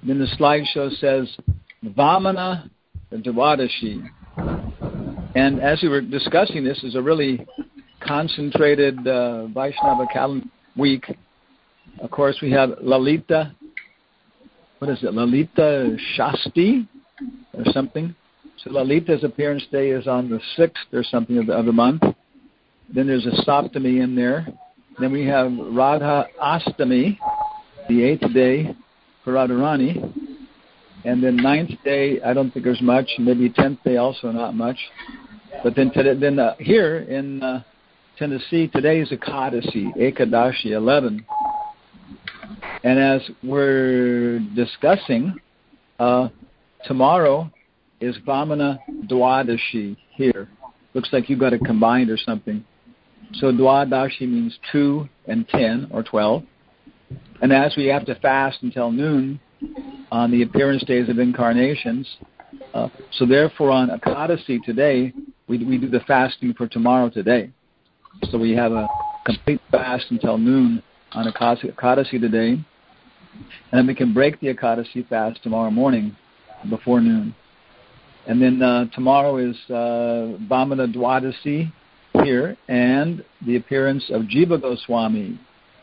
Then the slideshow says Vamana Dwadashi. And as we were discussing, this is a really concentrated Vaishnava calendar week. Of course, we have Lalita. What is it? Lalita Shasti or something. So Lalita's appearance day is on the 6th or something of the month. Then there's a Saptami in there. Then we have Radha Astami, the 8th day for Radharani. And then 9th day, I don't think there's much. Maybe 10th day also not much. But then here in Tennessee, today is Ekadashi 11. And as we're discussing, tomorrow is Vamana Dwadashi here. Looks like you got it combined or something. So Dwadashi means 2 and 10 or 12. And as we have to fast until noon on the appearance days of incarnations, so therefore on Ekadasi today, we do the fasting for tomorrow today. So we have a complete fast until noon on Ekadasi today. And then we can break the Ekadasi fast tomorrow morning before noon. And then tomorrow is Vamana Dwadasi here, and the appearance of Jiva Goswami.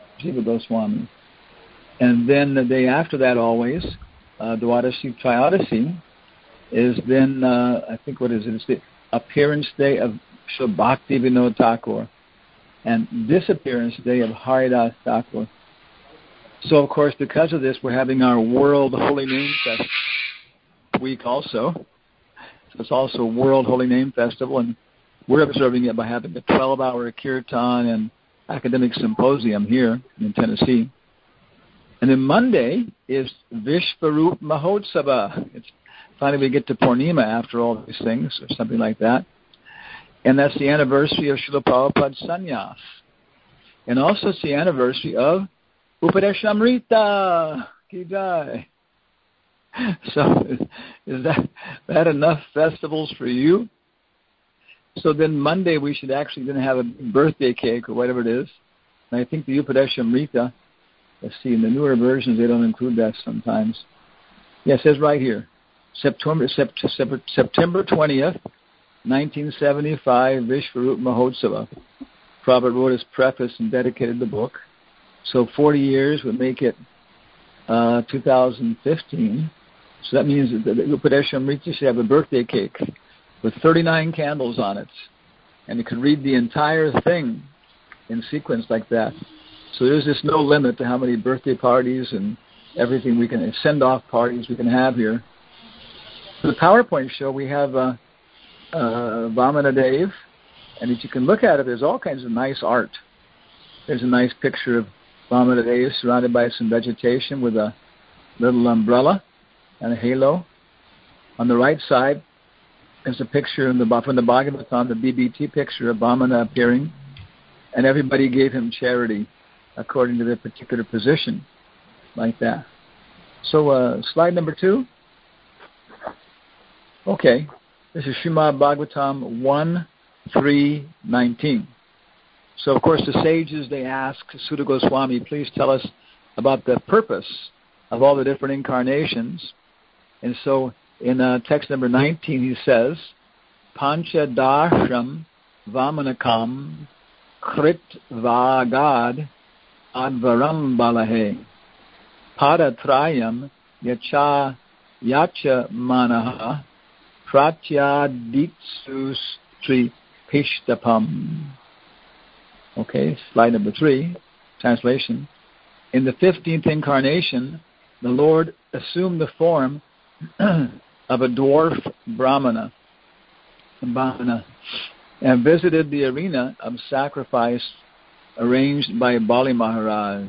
And then the day after that always, Dwadasi Trayodasi, is then, I think, what is it? It's the appearance day of Srila Bhakti Vinod Thakur and disappearance day of Haridas Thakur. So, of course, because of this, we're having our World Holy Name Festival week also. So it's also World Holy Name Festival, and we're observing it by having a 12-hour kirtan and academic symposium here in Tennessee. And then Monday is Vishvarup Mahotsava. It's finally we get to Purnima after all these things, or something like that. And that's the anniversary of Srila Prabhupada's sannyas. And also it's the anniversary of Upadeshamrita. Ki Jai. So is that enough festivals for you? So then Monday we should actually then have a birthday cake or whatever it is. And I think the Upadeshamrita, let's see, in the newer versions they don't include that sometimes. Yeah, it says right here, September 20th, 1975, Vishvarup Mahotsava. Prabhupada wrote his preface and dedicated the book. So 40 years would make it 2015. So that means that the Upadeshamrita should have a birthday cake with 39 candles on it. And you can read the entire thing in sequence like that. So there's just no limit to how many birthday parties and everything we can, send-off parties we can have here. For the PowerPoint show, we have Vamana Dev. And if you can look at it, there's all kinds of nice art. There's a nice picture of Vamana Dev surrounded by some vegetation with a little umbrella and a halo. On the right side is a picture from the Bhagavatam, the BBT picture of Vamana appearing, and everybody gave him charity according to their particular position, like that. So slide number 2. Okay, this is Srimad Bhagavatam 1:3-19. So, of course, the sages, they ask Sutta Goswami, please tell us about the purpose of all the different incarnations. And so in text number 19, he says, Pancha Darsham Vamanakam Krit Vagad Advaram Balahe Padatrayam Yacha Manaha Pratyaditsus Tri Pishtapam. Okay, slide number 3, translation. In the 15th incarnation, the Lord assumed the form of a dwarf Brahmana, and visited the arena of sacrifice arranged by Bali Maharaj.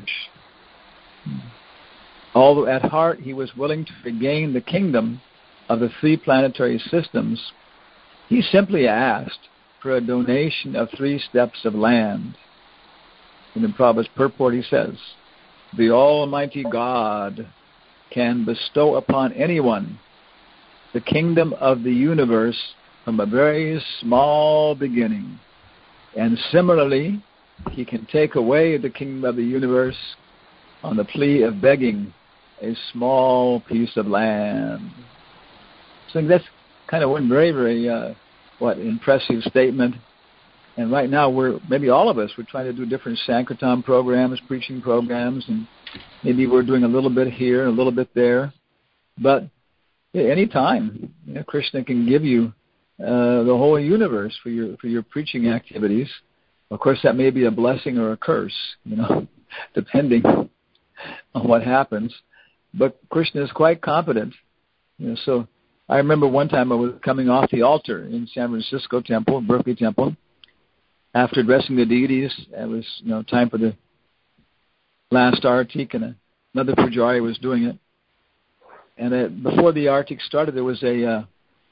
Although at heart he was willing to regain the kingdom of the 3 planetary systems, he simply asked for a donation of 3 steps of land. In the Prabhupada's purport he says, the Almighty God can bestow upon anyone the kingdom of the universe from a very small beginning. And similarly, he can take away the kingdom of the universe on the plea of begging a small piece of land. So that's kind of one very, very, impressive statement. And right now maybe all of us, we're trying to do different Sankirtan programs, preaching programs, and maybe we're doing a little bit here, a little bit there. But any time, Krishna can give you the whole universe for your preaching activities. Of course, that may be a blessing or a curse, depending on what happens. But Krishna is quite competent. So I remember one time I was coming off the altar in San Francisco Temple, Berkeley Temple. After addressing the deities, it was time for the last artik, and another pujari was doing it. And before the artik started, there was a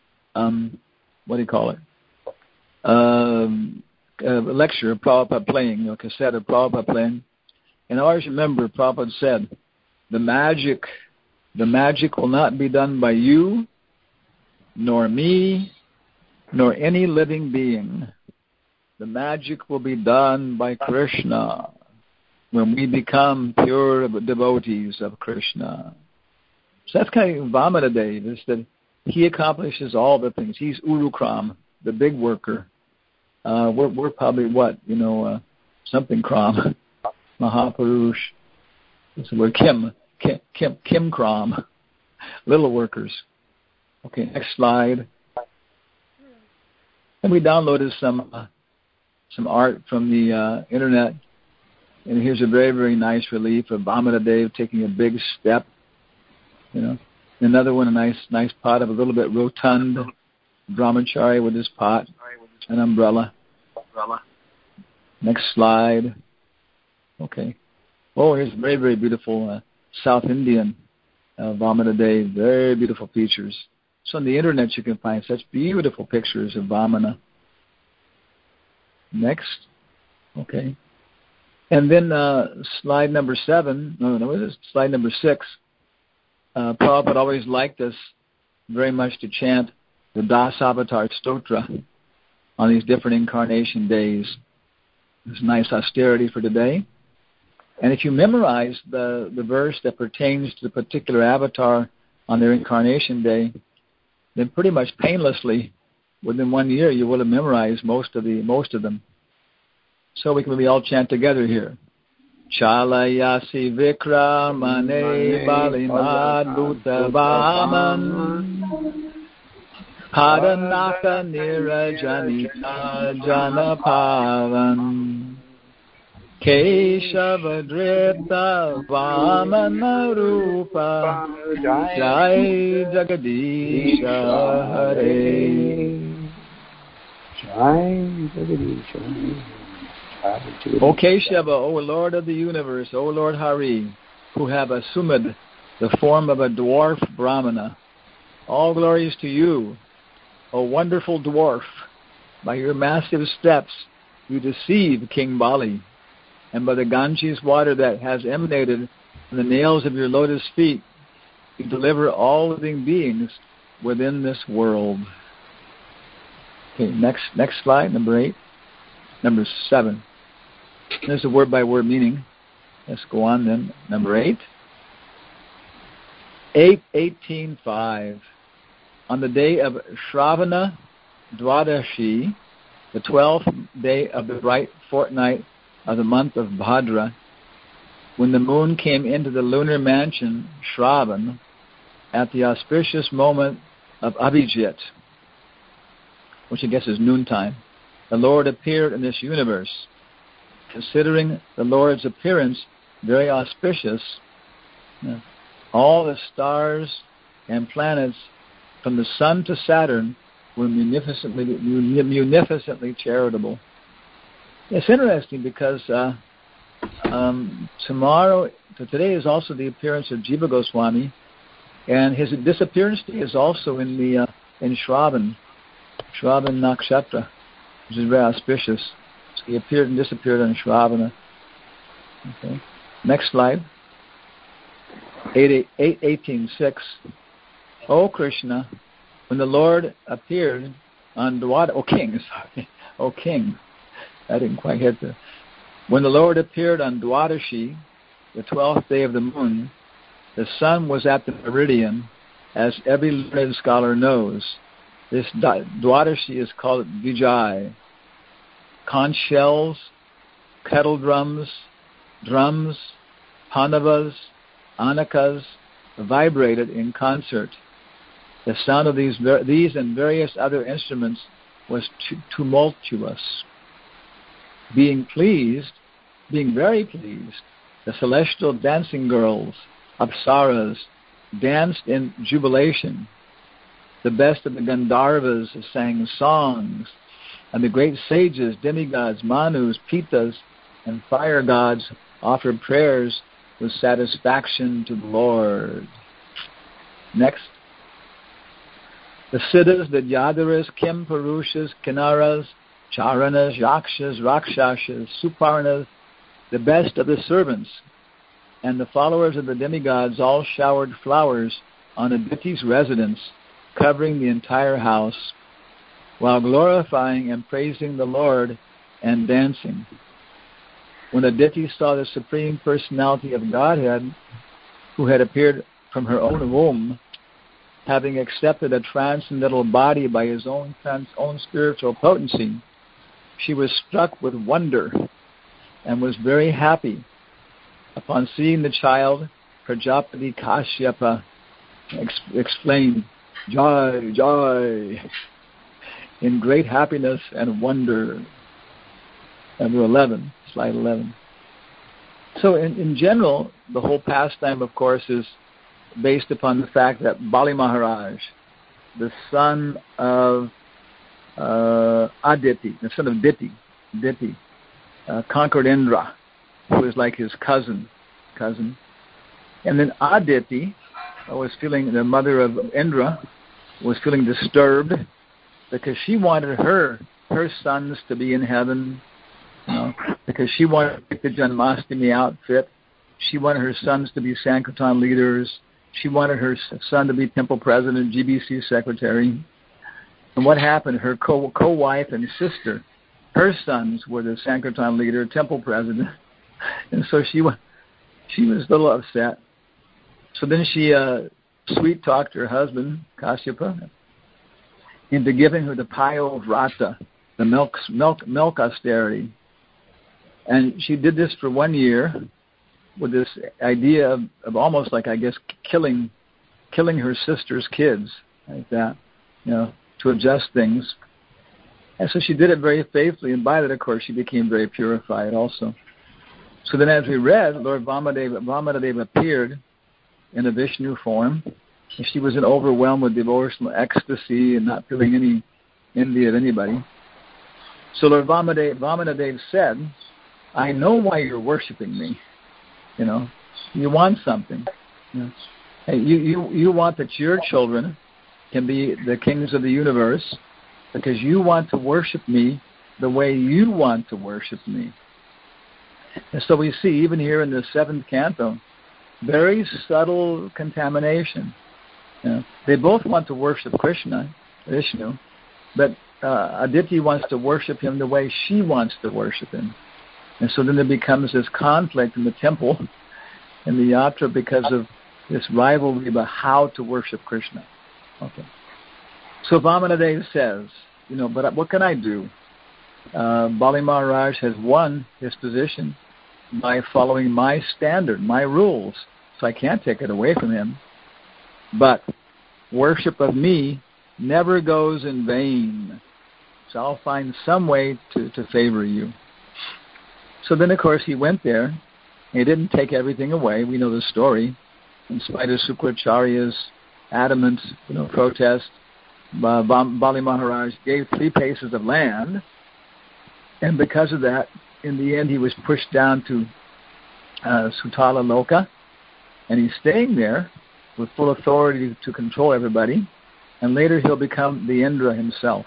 lecture of Prabhupada playing, a cassette of Prabhupada playing. And I always remember Prabhupada said, the magic will not be done by you, nor me, nor any living being. The magic will be done by Krishna when we become pure devotees of Krishna. So that's kind of Vamana Dev, is that he accomplishes all the things. He's Urukram, the big worker. We're probably something Kram, Mahapurush. We're Kim Kram, little workers. Okay, next slide. And we downloaded some art from the internet, and here's a very, very nice relief of Vamana Dev taking a big step. Another one, a nice pot of a little bit rotund brahmachari with his pot, an umbrella. Next slide. Okay. Oh, here's very, very beautiful South Indian Vamana Dev. Very beautiful features. So on the internet you can find such beautiful pictures of Vamana. Next. Okay. And then slide number 7. Slide number 6. Prabhupada always liked us very much to chant the Dasavatar Stotra on these different incarnation days. There's a nice austerity for today. And if you memorize the verse that pertains to the particular avatar on their incarnation day, then pretty much painlessly, within 1 year, you will have memorized most of them. So we can maybe all chant together here. Chalayasi Vikramane Balimad Vaman Padanaka Nirajanita Janapavan Keshavadrita Vamana Rupa Jai Jagadisha Hare Jai Jagadisha Hare. O Keshava, O Lord of the universe, O Lord Hari, who have assumed the form of a dwarf Brahmana, all glories to you, O wonderful dwarf. By your massive steps, you deceive King Bali, and by the Ganges water that has emanated from the nails of your lotus feet, you deliver all living beings within this world. Okay, next slide, number 8. Number 7. There's a word-by-word meaning. Let's go on then. Number 8. 8:18:5. On the day of Shravana Dwadashi, the 12th day of the bright fortnight of the month of Bhadra, when the moon came into the lunar mansion Shravan at the auspicious moment of Abhijit, which I guess is noontime, the Lord appeared in this universe. Considering the Lord's appearance very auspicious, all the stars and planets from the sun to Saturn were munificently charitable. It's interesting because today is also the appearance of Jiva Goswami, and his disappearance day is also in Shravan Nakshatra, which is very auspicious. So he appeared and disappeared on Shravana. Okay. Next slide. 8:18:6. O Krishna, when the Lord appeared on Dwadashi, O King, I didn't quite hit when the Lord appeared on Dwadashi, the 12th day of the moon, The sun was at the meridian, as every learned scholar knows. This Dwadashi is called Vijay. Conch shells, kettle drums, pandavas, anakas vibrated in concert. The sound of these and various other instruments was tumultuous. Being very pleased, the celestial dancing girls, apsaras, danced in jubilation. The best of the Gandharvas sang songs, and the great sages, demigods, manus, pitas, and fire gods offered prayers with satisfaction to the Lord. Next. The siddhas, the yadaras, kim purushas, kinnaras, charanas, yakshas, rakshasas, suparnas, the best of the servants, and the followers of the demigods all showered flowers on Aditi's residence, covering the entire house, while glorifying and praising the Lord and dancing. When Aditi saw the Supreme Personality of Godhead, who had appeared from her own womb, having accepted a transcendental body by his own spiritual potency, she was struck with wonder and was very happy. Upon seeing the child, Prajapati Kashyapa exclaimed, "Joy, joy," in great happiness and wonder. Number 11, slide 11. So in general, the whole pastime, of course, is based upon the fact that Bali Maharaj, the son of Aditi, the son of Diti, conquered Indra, who was like his cousin. And then Aditi was feeling, the mother of Indra, was feeling disturbed because she wanted her sons to be in heaven, because she wanted to make the Janmashtami outfit. She wanted her sons to be Sankirtan leaders. She wanted her son to be temple president, GBC secretary. And what happened? Her co-wife and sister, her sons were the Sankirtan leader, temple president. And so she was a little upset. So then she sweet-talked her husband, Kashyapa, into giving her the Payo Vrata, the milk austerity. And she did this for 1 year with this idea of almost like, I guess, killing her sister's kids, like that, to adjust things. And so she did it very faithfully, and by that, of course, she became very purified also. So then, as we read, Lord Vamanadeva appeared in a Vishnu form, and she was overwhelmed with devotional ecstasy and not feeling any envy of anybody. So Lord Vamanadeva said, "I know why you're worshiping me. You want something. Hey, you want that your children can be the kings of the universe because you want to worship me the way you want to worship me." And so we see, even here in the 7th canto, very subtle contamination. They both want to worship Vishnu, but Aditi wants to worship him the way she wants to worship him. And so then there becomes this conflict in the temple, in the yatra, because of this rivalry about how to worship Krishna. Okay. So Vamanadeva says, but what can I do? Bali Maharaj has won his position by following my standard, my rules, so I can't take it away from him. But worship of me never goes in vain. So I'll find some way to favor you. So then, of course, he went there. He didn't take everything away. We know the story. In spite of Sukracharya's adamant, protest, Bali Maharaj gave 3 paces of land. And because of that, in the end, he was pushed down to Sutala Loka. And he's staying there with full authority to control everybody. And later he'll become the Indra himself.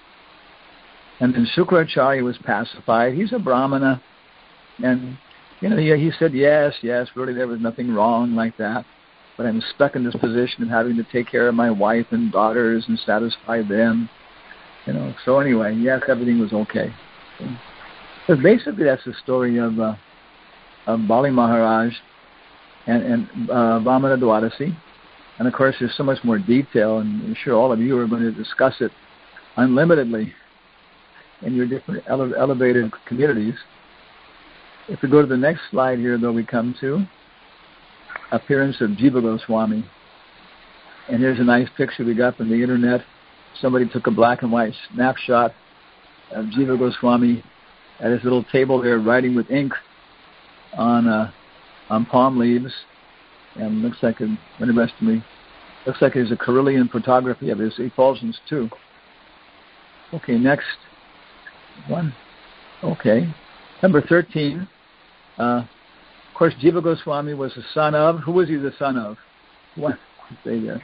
And then Sukracharya was pacified. He's a Brahmana. And, he said, yes, really there was nothing wrong like that. But I'm stuck in this position of having to take care of my wife and daughters and satisfy them. So anyway, yes, everything was okay. So basically that's the story of Bali Maharaj. and Vamana Dwadasi. And of course, there's so much more detail, and I'm sure all of you are going to discuss it unlimitedly in your different elevated communities. If we go to the next slide here, though, we come to appearance of Jiva Goswami. And here's a nice picture we got from the internet. Somebody took a black and white snapshot of Jiva Goswami at his little table there, writing with ink on palm leaves. And looks like looks like there's a Carillion photography of his effulgence too. Okay, next one. Okay, number 13. Of course, Jiva Goswami was the son of. Who was he the son of? What? Say there.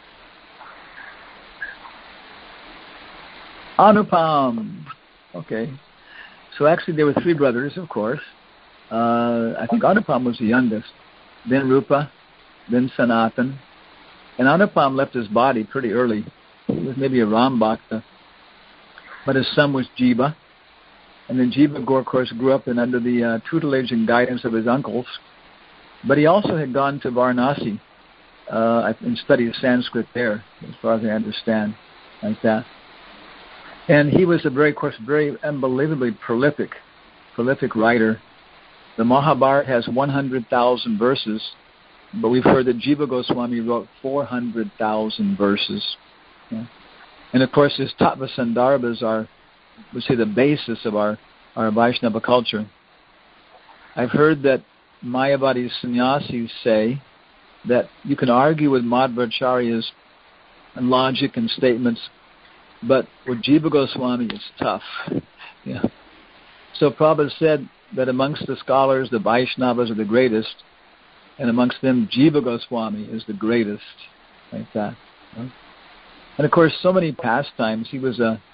Anupam. Okay. So actually there were three brothers, of course. I think Anupam was the youngest. Then Rupa, then Sanatan. And Anupam left his body pretty early. He was maybe a Ram Bhakta. But his son was Jiva. And then Jiva, of course, grew up under the tutelage and guidance of his uncles. But he also had gone to Varanasi and studied Sanskrit there, as far as I understand, like that. And he was very unbelievably prolific writer. The Mahabharata has 100,000 verses, but we've heard that Jiva Goswami wrote 400,000 verses. Yeah. And of course, his Tattva Sandarbhas are, we say, the basis of our Vaishnava culture. I've heard that Mayavadi sannyasis say that you can argue with Madhvacharya's logic and statements, but with Jiva Goswami, it's tough. Yeah. So Prabhupada said that amongst the scholars, the Vaishnavas are the greatest, and amongst them, Jiva Goswami is the greatest, like that. And of course, so many pastimes. He was the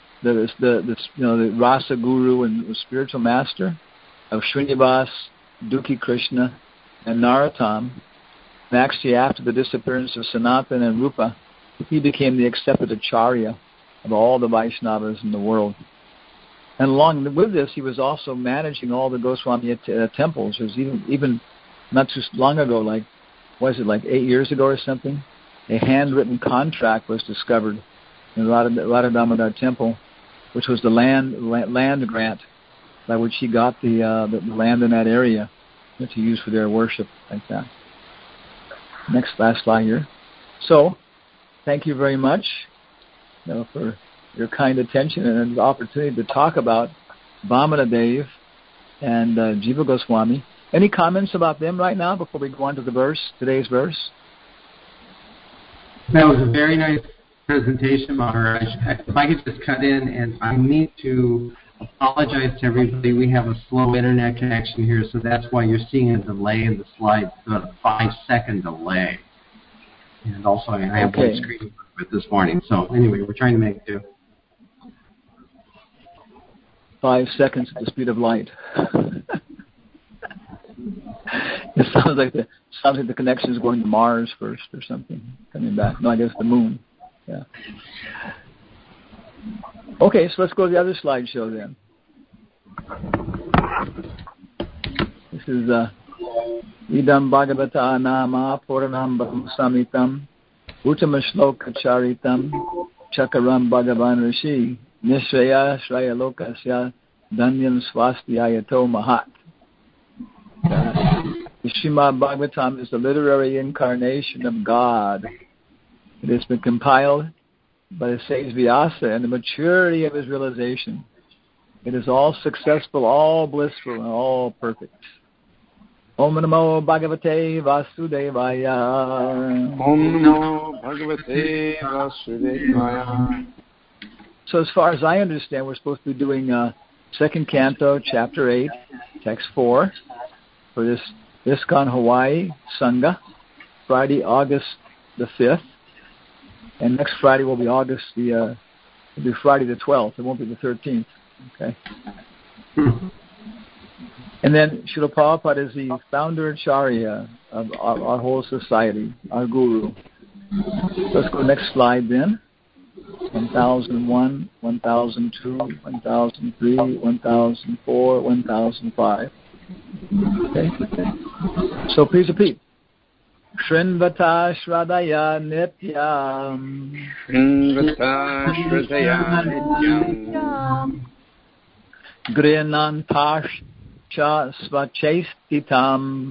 Rasa Guru and the spiritual master of Srinivas, Dukhi Krishna, and Narottam. And actually, after the disappearance of Sanatan and Rupa, he became the accepted acharya of all the Vaishnavas in the world. And along with this, he was also managing all the Goswami temples. It was even not too long ago, like 8 years ago or something, a handwritten contract was discovered in Radha Damodar Temple, which was the land grant by which he got the land in that area to use for their worship, like that. Last slide here. So, thank you very much for your kind attention and the opportunity to talk about Vamana Dev and Jiva Goswami. Any comments about them right now before we go on to today's verse? That was a very nice presentation, Maharaj. If I could just cut in, and I need to apologize to everybody. We have a slow internet connection here, so that's why you're seeing a delay in the slides, about a 5-second delay. And also, I have one screen this morning. So anyway, we're trying to make do. 5 seconds at the speed of light. It sounds like the connection is going to Mars first or something, coming back. No, I guess the moon. Yeah. Okay, so let's go to the other slideshow then. This is Idam Bhagavata Nama Puranam Samitam Uttama Shloka Charitam Chakaram Bhagavan Rishi Nishraya Shraya Lokasya Danyam Swastyayato Mahat. The Srimad Bhagavatam is the literary incarnation of God. It has been compiled by the sage Vyasa and the maturity of his realization. It is all successful, all blissful, and all perfect. Om Namo Bhagavate Vasudevaya. Om Namo Bhagavate Vasudevaya. So as far as I understand, we're supposed to be doing second canto, chapter 8, text 4, for this ISKCON Hawaii Sangha, Friday, August the 5th. And next Friday will be Friday the 12th. It won't be the 13th. Okay. And then Srila Prabhupada is the founder acharya of our whole society, our guru. Let's go next slide then. 1001, 1002, 1003, 1004, 1005. Okay. So please repeat. Shrinvata Shradaya Nityam. Shrinvata Shradaya Nityam. Grinantash Cha Svachestitam.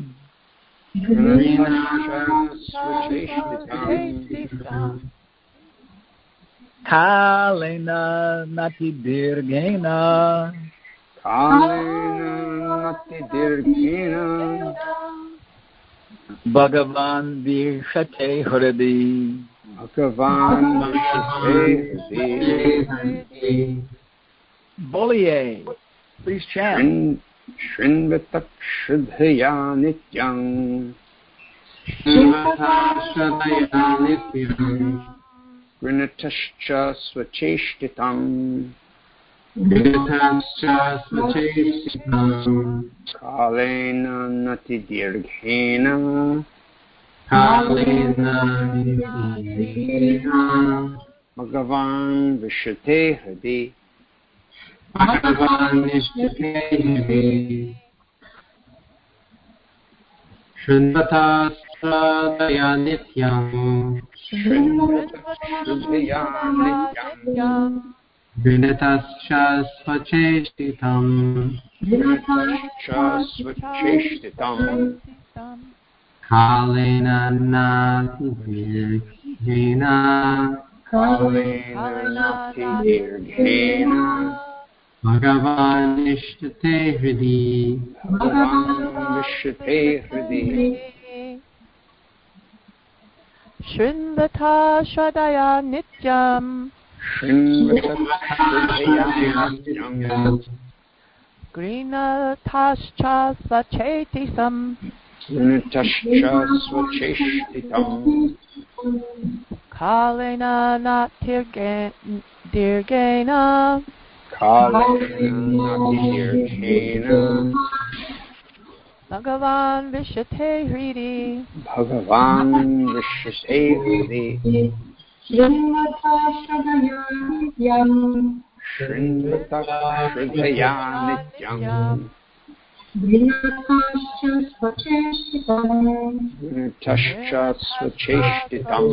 Kalena Nati Dirgena. Bhagavan Vishate Hridi. Boliye. Please chant. Shrinvatak Shradaya Nityam. Grinatascha Svacheshtitam. Kalena Nati Dirghena. Bhagavan Vishate Hridi. Shrinvata Shradaya Nityam. Vinatascha Svacheshtitam. Kalena Nati Dirghena. Bhagavan Vishate Hridi. Shrinvata Shradaya Nityam. Grinatascha Svachetitam. Kalena Natirgena. Bhagavan Vishate Hridi. Shrinvata Shradaya Nityam. Grinatascha Svacheshtitam.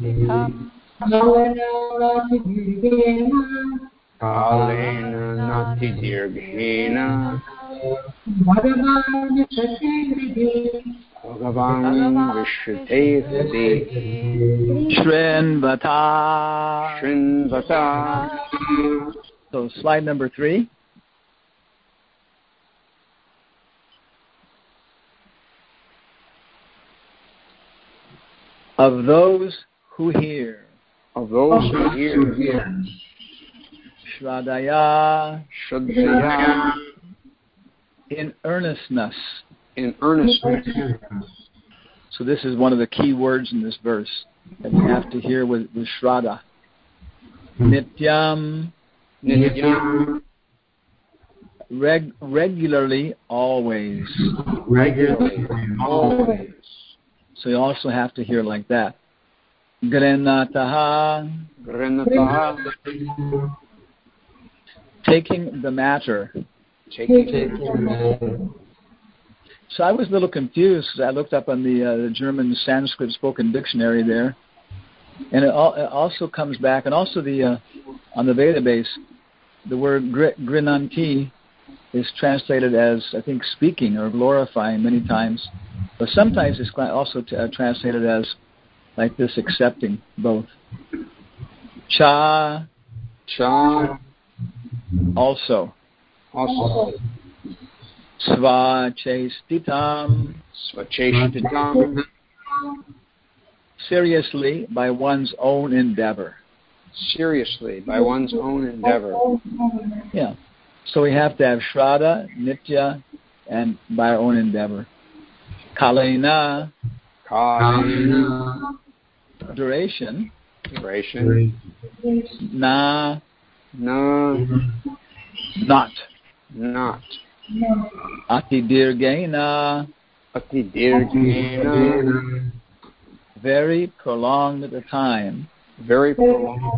Kalena Nati Dirghena. Bhagavan Vishate Hridi. Shrinvata. So slide number 3. Of those who hear. Shradaya. In earnestness. So this is one of the key words in this verse that we have to hear with Shraddha. Nityam. Regularly, always. So you also have to hear like that. Grinataha. Taking the matter. So I was a little confused because I looked up on the German Sanskrit spoken dictionary there, and it also comes back, and also on the database, the word grinanti is translated as, I think, speaking or glorifying many times, but sometimes it's also translated as like this, accepting both. Cha. Also. Svachestitam. Seriously, by one's own endeavor. Yeah. So we have to have Shraddha, Nitya, and by our own endeavor. Kalena. Duration. Na. Not. Atidirgena. Very prolonged at a time.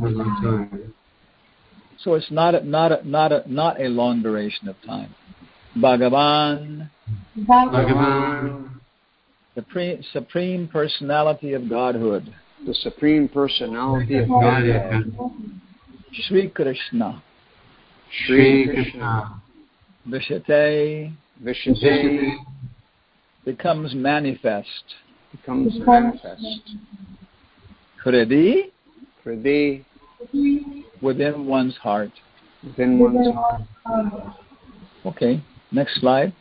So it's not a long duration of time. Bhagavan, Bhagavan, the Supreme Personality of Godhood, the Supreme Personality of Godhead, Sri Krishna, Sri Krishna, Vishate, Vishate, becomes manifest. becomes manifest. Hridi, Hridi, within one's heart. within one's heart. Okay, next slide.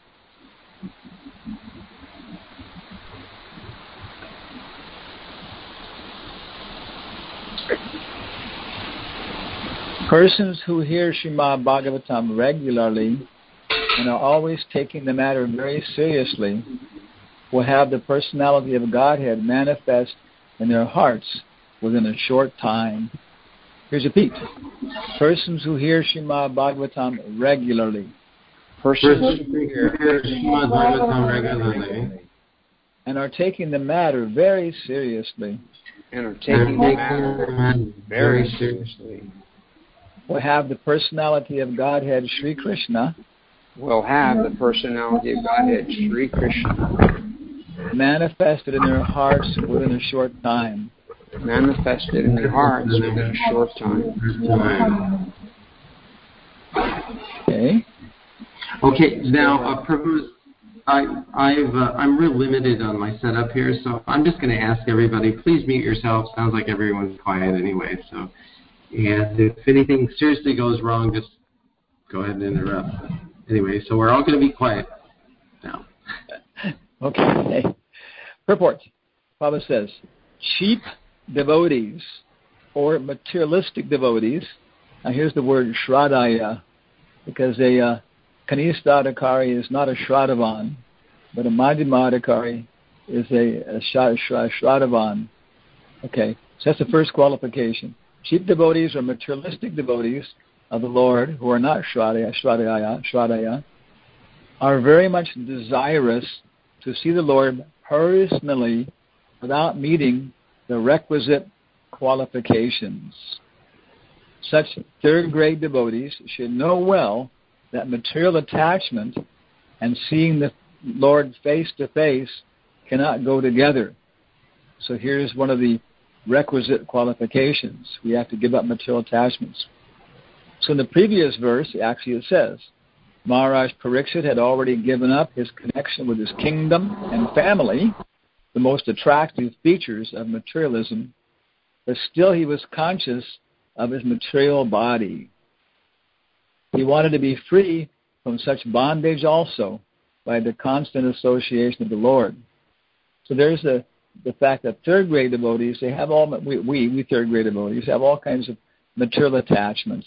Persons who hear Srimad Bhagavatam regularly and are always taking the matter very seriously will have the personality of Godhead manifest in their hearts within a short time. Here's a repeat. Persons who hear Srimad Bhagavatam regularly. Persons who hear Srimad Bhagavatam regularly and are taking the matter very seriously and are taking the matter very seriously will have the personality of Godhead Sri Krishna will have the personality of Godhead Sri Krishna manifested in their hearts within a short time. Manifested in their hearts within a short time. Okay. Okay, now, Prabhu, I'm real limited on my setup here, so I'm just going to ask everybody, please mute yourself. Sounds like everyone's quiet anyway, so. And if anything seriously goes wrong, just go ahead and interrupt. Anyway, so we're all going to be quiet now. Okay. Purport. Prabhupada says, cheap devotees or materialistic devotees. Now here's the word Shradaya, because a Kanistha is not a Shradavan, but a Madhyama Adhikari is a Shradavan. Okay, so that's the first qualification. Cheap devotees or materialistic devotees of the Lord who are not Shradaya are very much desirous to see the Lord personally without meeting the requisite qualifications. Such third-grade devotees should know well that material attachment and seeing the Lord face-to-face cannot go together. So here's one of the requisite qualifications. We have to give up material attachments. So in the previous verse, actually it says, Maharaj Pariksit had already given up his connection with his kingdom and family, the most attractive features of materialism, but still he was conscious of his material body. He wanted to be free from such bondage also by the constant association of the Lord. So there's the fact that third-grade devotees, they have all, we third-grade devotees have all kinds of material attachments,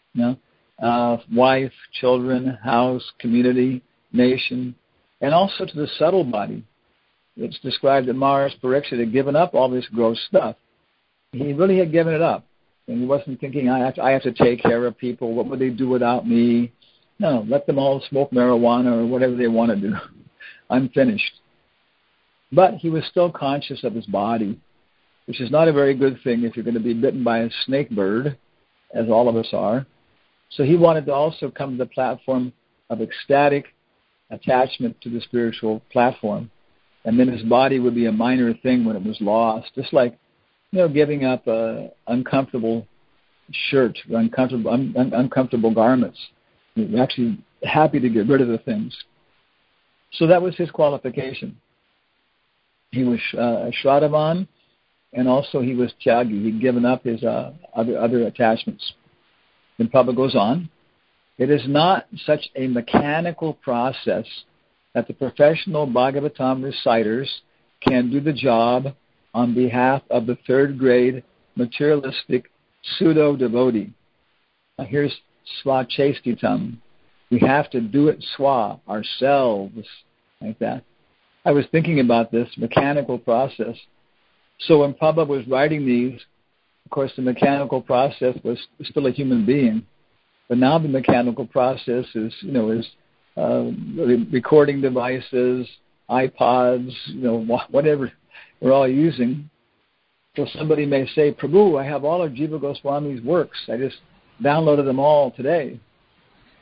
wife, children, house, community, nation, and also to the subtle body. It's described that Maharaj Pariksit had given up all this gross stuff. He really had given it up. And he wasn't thinking, I have to take care of people. What would they do without me? No, let them all smoke marijuana or whatever they want to do. I'm finished. But he was still conscious of his body, which is not a very good thing if you're going to be bitten by a snake bird, as all of us are. So he wanted to also come to the platform of ecstatic attachment to the spiritual platform. And then his body would be a minor thing when it was lost, just like giving up uncomfortable shirt, uncomfortable garments. You're actually happy to get rid of the things. So that was his qualification. He was Shradavan, and also he was Tyagi. He'd given up his other attachments. Then Prabhupada goes on. It is not such a mechanical process that the professional Bhagavatam reciters can do the job on behalf of the third-grade materialistic pseudo-devotee. Now here's Swachastitam. We have to do it ourselves, like that. I was thinking about this mechanical process. So when Prabhupada was writing these, of course the mechanical process was still a human being. But now the mechanical process is recording devices, iPods, whatever we're all using. So somebody may say, Prabhu, I have all of Jiva Goswami's works. I just downloaded them all today.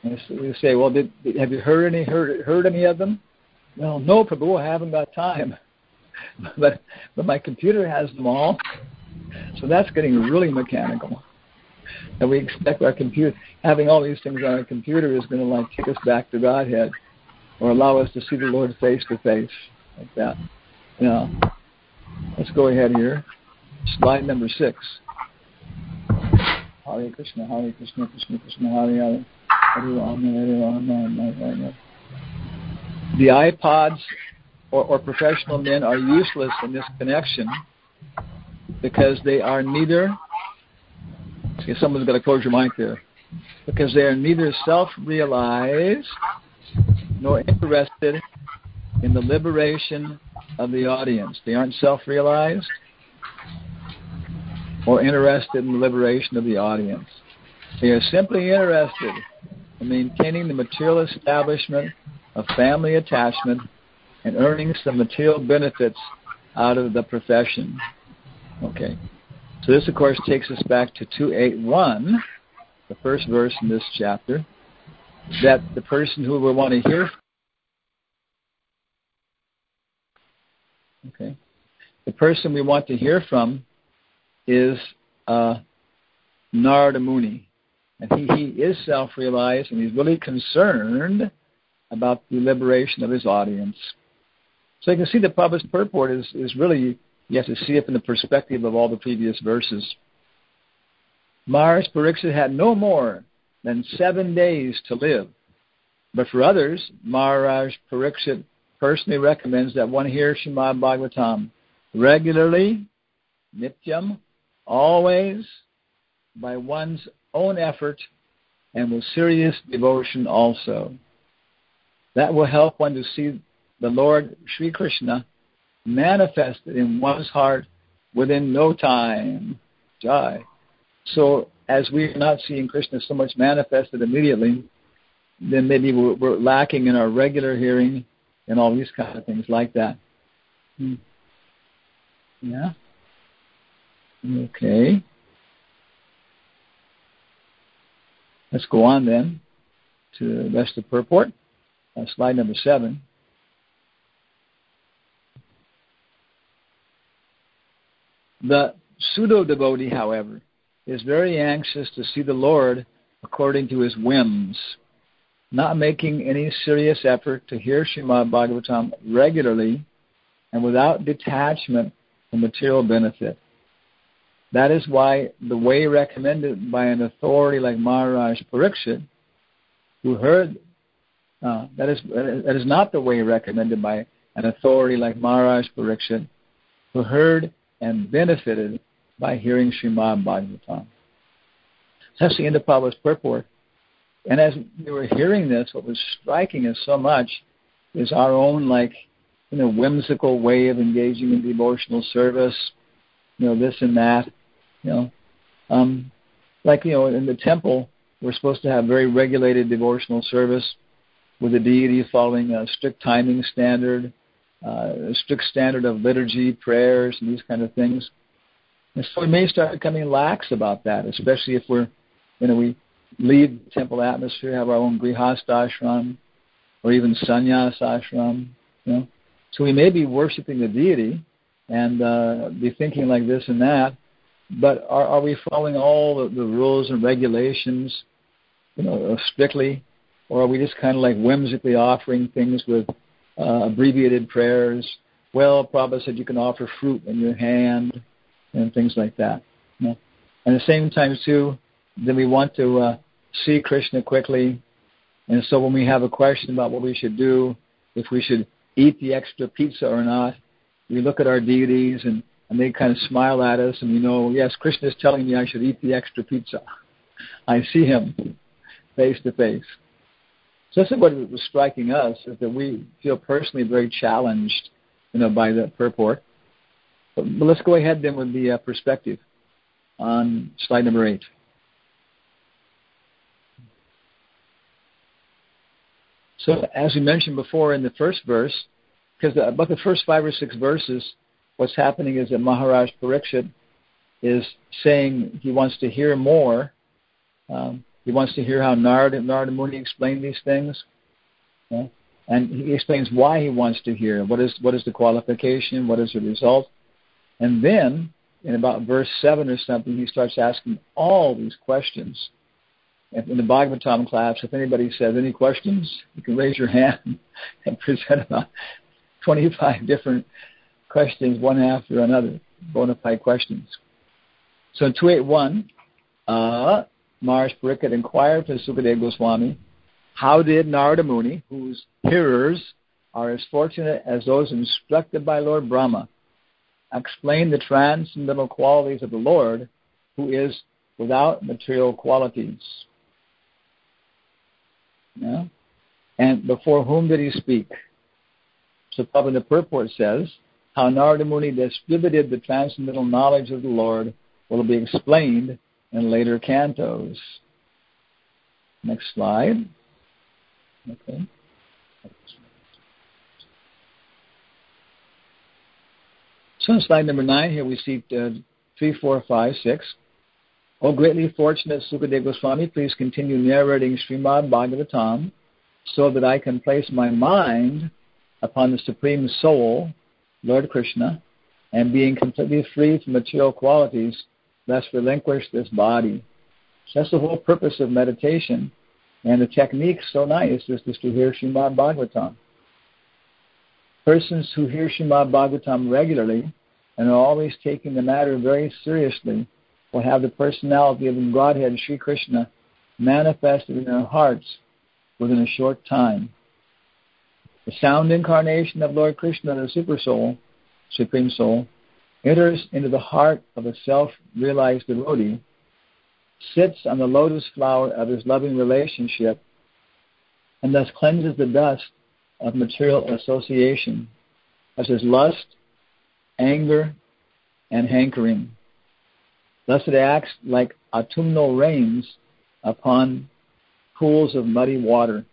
And you say, well, have you heard any of them? Well, no, Prabhu, I haven't got time. but my computer has them all. So that's getting really mechanical. And we expect our computer, having all these things on our computer is going to take us back to Godhead or allow us to see the Lord face to face, like that. Let's go ahead here. Slide number 6. Hare Krishna, Hare Krishna, Krishna Krishna, Hare Hare, Hare Rama, Hare Rama, Hare Rama. The iPods or professional men are useless in this connection because they are neither. Okay, someone's got to close your mic there. Because they are neither self-realized nor interested in the liberation of the audience. They aren't self-realized or interested in the liberation of the audience. They are simply interested in maintaining the material establishment of family attachment and earning some material benefits out of the profession. Okay. So this, of course, takes us back to 281, the first verse in this chapter, that the person who we want to hear from, okay, the person we want to hear from is Narada Muni. And he is self-realized, and he's really concerned about the liberation of his audience. So you can see the Prabhupada's purport is really, you have to see it from the perspective of all the previous verses. Maharaj Pariksit had no more than 7 days to live. But for others, Maharaj Pariksit personally recommends that one hear Srimad Bhagavatam regularly, nityam, always, by one's own effort, and with serious devotion also. That will help one to see the Lord Sri Krishna manifested in one's heart within no time. Jai. So as we're not seeing Krishna so much manifested immediately, then maybe we're lacking in our regular hearing and all these kind of things like that. Yeah? Okay. Let's go on then to the rest of the purport. Slide number 7. The pseudo-devotee, however, is very anxious to see the Lord according to his whims, not making any serious effort to hear Srimad Bhagavatam regularly and without detachment from material benefit. That is why the way recommended by an authority like Maharaj Pariksit, who heard, that is not the way recommended by an authority like Maharaj Pariksit, who heard and benefited by hearing Srimad Bhagavatam. That's the end of Prabhupada's purport. And as we were hearing this, what was striking us so much is our own, whimsical way of engaging in devotional service, this and that. In the temple, we're supposed to have very regulated devotional service with the deity following a strict timing standard, a strict standard of liturgy, prayers, and these kind of things. And so we may start becoming lax about that, especially if we leave the temple atmosphere, have our own grihastha ashram, or even sannyas ashram. So we may be worshiping the deity and be thinking like this and that, but are we following all the rules and regulations, strictly, or are we just kind of whimsically offering things with abbreviated prayers? Well, Prabhupada said you can offer fruit in your hand and things like that. And at the same time, too, then we want to see Krishna quickly. And so when we have a question about what we should do, if we should eat the extra pizza or not, we look at our deities and they kind of smile at us and we know, yes, Krishna is telling me I should eat the extra pizza. I see him face to face. So this is what was striking us, is that we feel personally very challenged, by the purport. But let's go ahead then with the perspective on slide number 8. So as we mentioned before in the first verse, because about the first 5 or 6 verses, what's happening is that Maharaj Pariksit is saying he wants to hear more He wants to hear how Narada Muni explained these things. Yeah? And he explains why he wants to hear. What is the qualification? What is the result? And then, in about verse 7 or something, he starts asking all these questions. In the Bhagavatam class, if anybody says any questions, you can raise your hand and present about 25 different questions, one after another, bona fide questions. So in 281, Maharaj Pariksit inquired to Sukadeva Goswami, how did Narada Muni, whose hearers are as fortunate as those instructed by Lord Brahma, explain the transcendental qualities of the Lord, who is without material qualities? Yeah? And before whom did he speak? So Prabhupada, the purport says, how Narada Muni distributed the transcendental knowledge of the Lord will be explained in later cantos. Next slide. Okay. So in slide number 9, here we see 3, 4, 5, 6. O greatly fortunate Sukadeva Goswami, please continue narrating Srimad Bhagavatam so that I can place my mind upon the Supreme Soul, Lord Krishna, and being completely free from material qualities, thus relinquish this body. So that's the whole purpose of meditation. And the technique so nice is just to hear Srimad Bhagavatam. Persons who hear Srimad Bhagavatam regularly and are always taking the matter very seriously will have the personality of the Godhead Sri Krishna manifested in their hearts within a short time. The sound incarnation of Lord Krishna, the Super Soul, Supreme Soul, enters into the heart of a self-realized devotee, sits on the lotus flower of his loving relationship, and thus cleanses the dust of material association, such as lust, anger, and hankering. Thus it acts like autumnal rains upon pools of muddy water.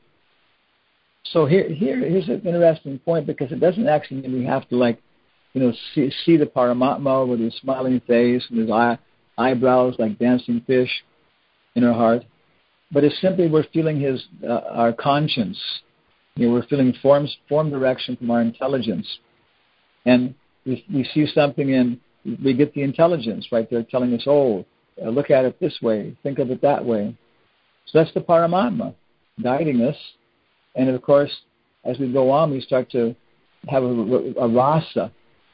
So here's an interesting point, because it doesn't actually mean we have to see the Paramatma with his smiling face and his eyebrows like dancing fish in our heart, but it's simply we're feeling our conscience. We're feeling form direction from our intelligence, and we see something and we get the intelligence right there telling us, look at it this way, think of it that way. So that's the Paramatma guiding us, and of course, as we go on, we start to have a rasa,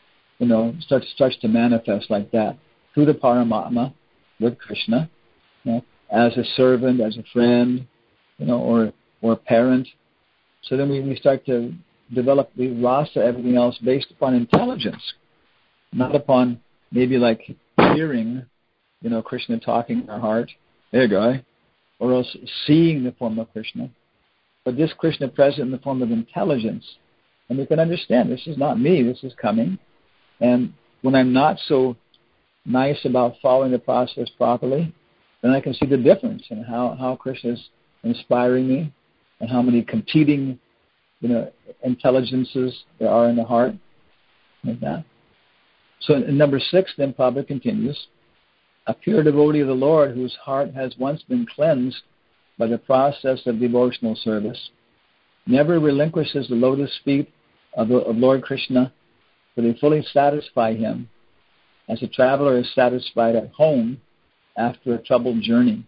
starts to manifest like that through the Paramatma with Krishna, as a servant, as a friend, or a parent. So then we start to develop the rasa, everything else based upon intelligence, not upon maybe like hearing, Krishna talking in our heart. There you go. Or else seeing the form of Krishna. But this Krishna present in the form of intelligence. And we can understand this is not me, this is coming. And when I'm not so nice about following the process properly, then I can see the difference in how Krishna is inspiring me and how many competing, intelligences there are in the heart, like that. So in number 6, then Prabhupada continues, a pure devotee of the Lord whose heart has once been cleansed by the process of devotional service never relinquishes the lotus feet of Lord Krishna, for they fully satisfy him, as a traveler is satisfied at home after a troubled journey.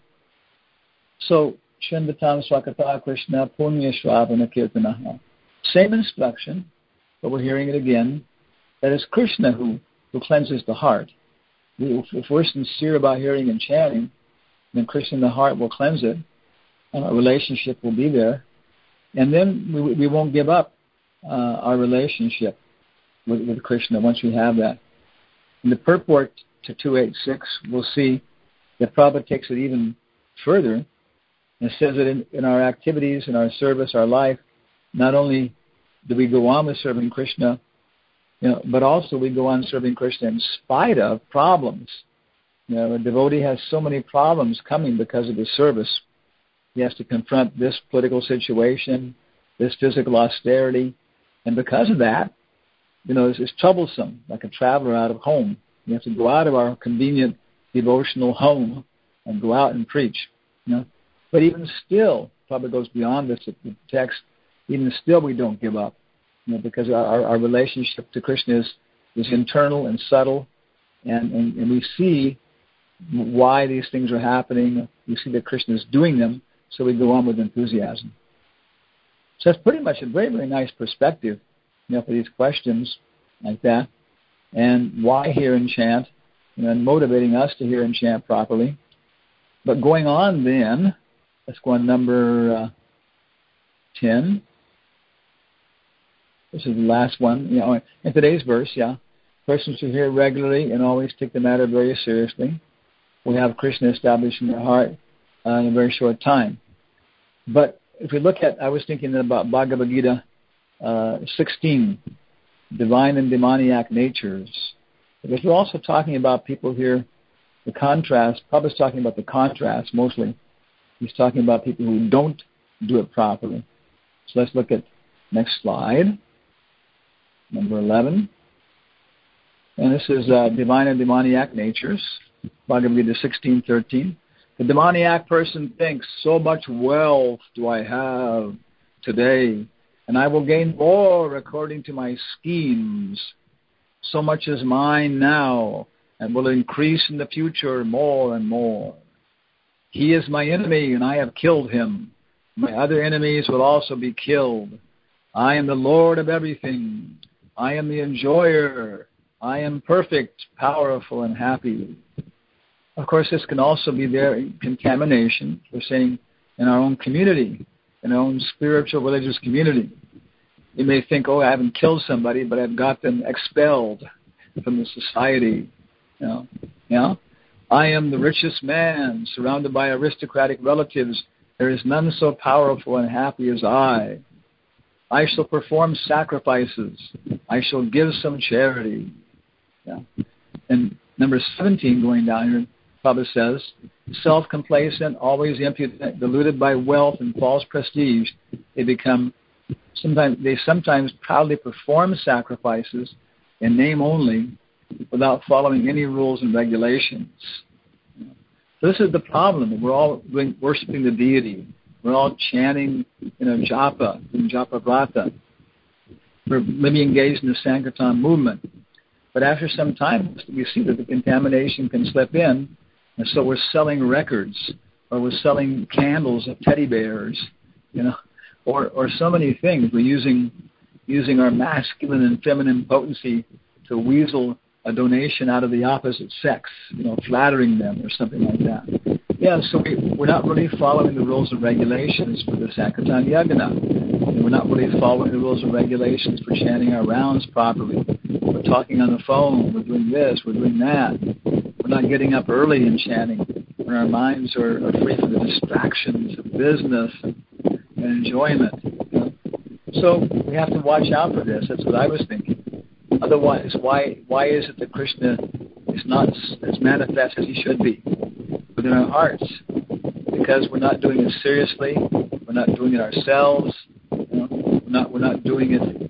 So, Shinvatam Swakata Krishna Punya Shravana Kirtanaha. Same instruction, but we're hearing it again, that it's Krishna who cleanses the heart. If we're sincere about hearing and chanting, then Krishna in the heart will cleanse it, and our relationship will be there. And then we won't give up our relationship with Krishna once we have that. In the purport to 286, we'll see that Prabhupada takes it even further and says that in our activities, in our service, our life, not only do we go on with serving Krishna, but also we go on serving Krishna in spite of problems. A devotee has so many problems coming because of his service. He has to confront this political situation, this physical austerity, and because of that, it's troublesome, like a traveler out of home. We have to go out of our convenient devotional home and go out and preach. But even still, probably goes beyond this, the text, even still we don't give up, because our relationship to Krishna is internal and subtle, and we see why these things are happening. We see that Krishna is doing them, so we go on with enthusiasm. So that's pretty much a very, very nice perspective, for these questions like that, and why hear and chant, and motivating us to hear and chant properly. But going on then, let's go on number 10. This is the last one. In today's verse, persons who hear regularly and always take the matter very seriously will have Krishna established in their heart in a very short time. But if we look at, I was thinking about Bhagavad Gita 16, divine and demoniac natures. Because we're also talking about people here, the contrast. Prabhupada's talking about the contrast mostly. He's talking about people who don't do it properly. So let's look at next slide, number 11. And this is divine and demoniac natures, Bhagavad Gita 16:13. The demoniac person thinks, so much wealth do I have today, and I will gain more according to my schemes. So much is mine now, and will increase in the future more and more. He is my enemy, and I have killed him. My other enemies will also be killed. I am the Lord of everything. I am the enjoyer. I am perfect, powerful, and happy. Of course, this can also be their contamination, we're saying, in our own community, in our own spiritual, religious community. You may think, I haven't killed somebody, but I've got them expelled from the society. I am the richest man, surrounded by aristocratic relatives. There is none so powerful and happy as I. I shall perform sacrifices. I shall give some charity. And number 17, going down here, Prabhupada says, self-complacent, always impudent, deluded by wealth and false prestige, they sometimes proudly perform sacrifices in name only, without following any rules and regulations. So this is the problem. We're all worshiping the deity. We're all chanting, japa and japa vrata. We're maybe engaged in the Sankirtan movement. But after some time, we see that the contamination can slip in, and so we're selling records, or we're selling candles of teddy bears, or so many things. We're using our masculine and feminine potency to weasel a donation out of the opposite sex, flattering them or something like that. So we're not really following the rules and regulations for the Sankirtan Yagana. We're not really following the rules and regulations for chanting our rounds properly. We're talking on the phone. We're doing this. We're doing that. We're not getting up early and chanting when our minds are free from the distractions of business and enjoyment. So we have to watch out for this. That's what I was thinking. Otherwise, why is it that Krishna is not as manifest as he should be within our hearts? Because we're not doing it seriously. We're not doing it ourselves. We're not doing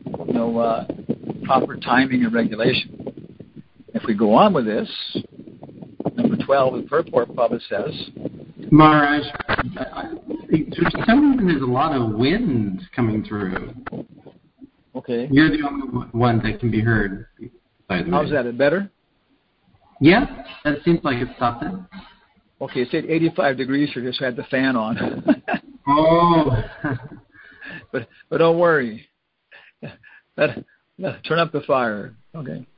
it, proper timing and regulation. If we go on with this, number 12, the purport, Prabhupada says, Maharaj, for some reason there's a lot of wind coming through. Okay. You're the only one that can be heard, by the way. How's that? Better? Yeah, that seems like it's stopping. Okay, it's at 85 degrees here, just had the fan on. Oh. But don't worry. Turn up the fire. Okay.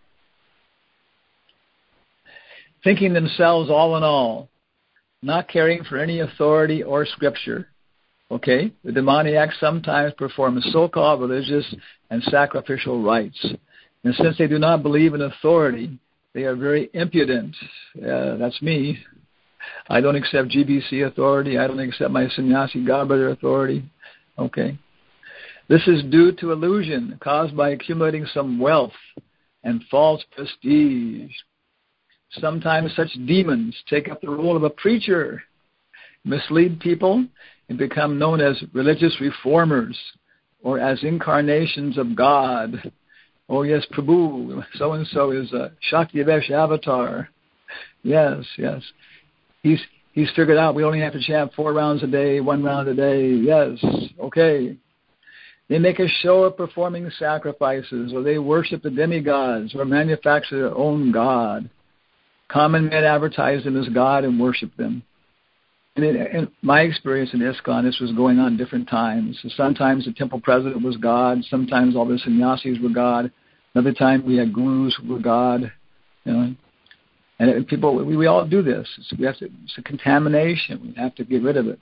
Thinking themselves all in all, not caring for any authority or scripture. Okay? The demoniacs sometimes perform so-called religious and sacrificial rites. And since they do not believe in authority, they are very impudent. That's me. I don't accept GBC authority. I don't accept my sannyasi godbrother authority. Okay? This is due to illusion caused by accumulating some wealth and false prestige. Sometimes such demons take up the role of a preacher, mislead people, and become known as religious reformers or as incarnations of God. Oh, yes, Prabhu, so-and-so is a Shakti Avesh avatar. Yes. He's figured out we only have to chant 4 rounds a day, 1 round a day. Yes, okay. They make a show of performing sacrifices, or they worship the demigods, or manufacture their own god. Common men advertise them as God and worship them. And in my experience in ISKCON, this was going on different times. So sometimes the temple president was God. Sometimes all the sannyasis were God. Another time we had gurus who were God. You know. And people, we all do this. It's a contamination. We have to get rid of it.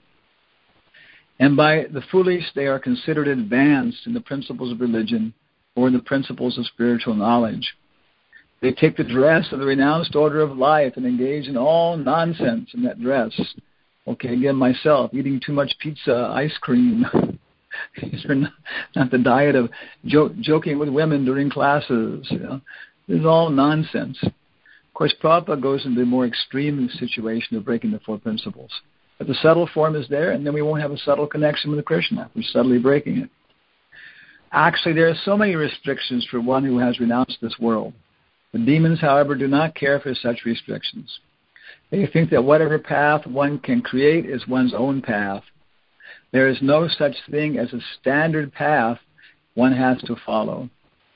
And by the foolish, they are considered advanced in the principles of religion or in the principles of spiritual knowledge. They take the dress of the renounced order of life and engage in all nonsense in that dress. Okay, again, myself, eating too much pizza, ice cream. These are not the diet of joking with women during classes. You know. This is all nonsense. Of course, Prabhupada goes into the more extreme situation of breaking the 4 principles. But the subtle form is there, and then we won't have a subtle connection with Krishna. We're subtly breaking it. Actually, there are so many restrictions for one who has renounced this world. The demons, however, do not care for such restrictions. They think that whatever path one can create is one's own path. There is no such thing as a standard path one has to follow.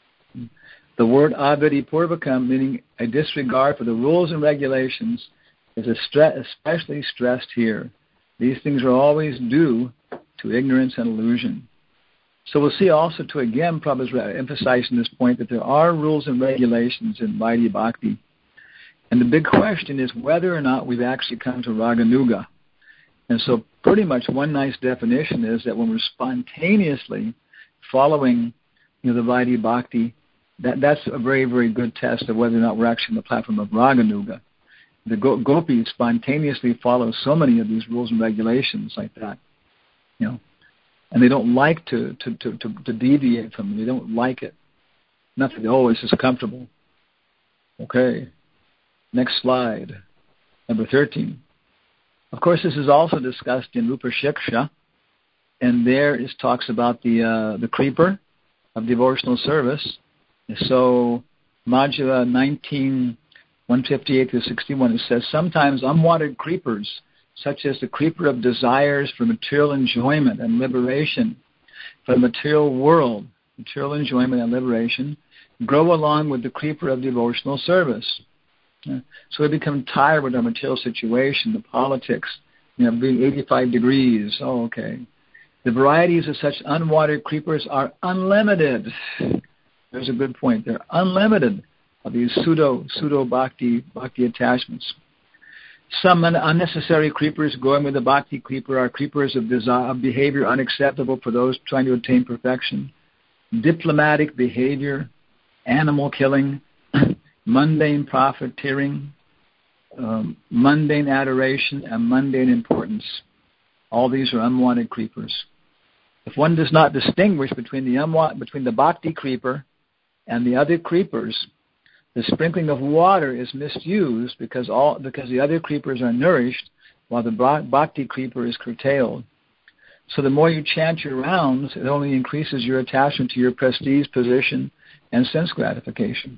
The word avidipurvakam, meaning a disregard for the rules and regulations, is especially stressed here. These things are always due to ignorance and illusion. So we'll see also, Prabhupada's emphasizing this point, that there are rules and regulations in Vaidhi Bhakti. And the big question is whether or not we've actually come to Raganuga. And so pretty much one nice definition is that when we're spontaneously following the Vaidhi Bhakti, that's a very, very good test of whether or not we're actually on the platform of Raganuga. The gopis spontaneously follow so many of these rules and regulations like that, and they don't like to deviate from them. They don't like it. Nothing. Oh, this is comfortable. Okay. Next slide. Number 13. Of course, this is also discussed in Rupa Shiksha, and there it talks about the creeper of devotional service. So, Madhya 19, 158 to 61, it says, sometimes unwanted creepers, such as the creeper of desires for material enjoyment and liberation, for the material world, material enjoyment and liberation, grow along with the creeper of devotional service. So we become tired with our material situation, the politics, being 85 degrees. Oh, okay. The varieties of such unwanted creepers are unlimited. There's a good point. They're unlimited of these pseudo bhakti attachments. Some unnecessary creepers going with the bhakti creeper are creepers of behavior unacceptable for those trying to attain perfection, diplomatic behavior, animal killing, mundane profiteering, mundane adoration, and mundane importance. All these are unwanted creepers. If one does not distinguish between the bhakti creeper and the other creepers, the sprinkling of water is misused because the other creepers are nourished while the bhakti creeper is curtailed. So the more you chant your rounds, it only increases your attachment to your prestige, position, and sense gratification.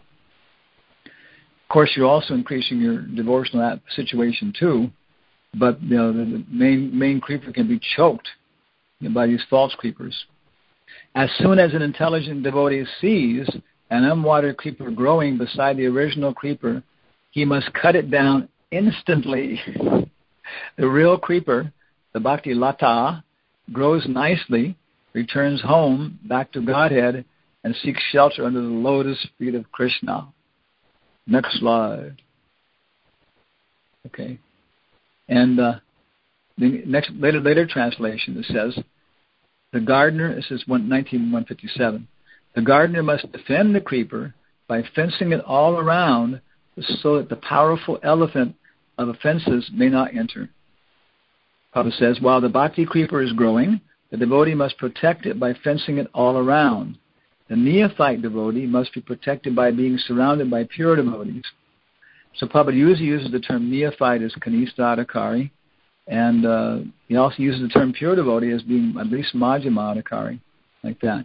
Of course, you're also increasing your devotional situation too, but the main creeper can be choked by these false creepers. As soon as an intelligent devotee sees an unwatered creeper growing beside the original creeper, he must cut it down instantly. The real creeper, the Bhakti Lata, grows nicely, returns home, back to Godhead, and seeks shelter under the lotus feet of Krishna. Next slide. Okay. And the next later translation, it says, the gardener, this is 19:157, the gardener must defend the creeper by fencing it all around so that the powerful elephant of offenses may not enter. Prabhupada says, while the bhakti creeper is growing, the devotee must protect it by fencing it all around. The neophyte devotee must be protected by being surrounded by pure devotees. So Prabhupada usually uses the term neophyte as kanista adhikari, and he also uses the term pure devotee as being at least majjhima adhikari, like that.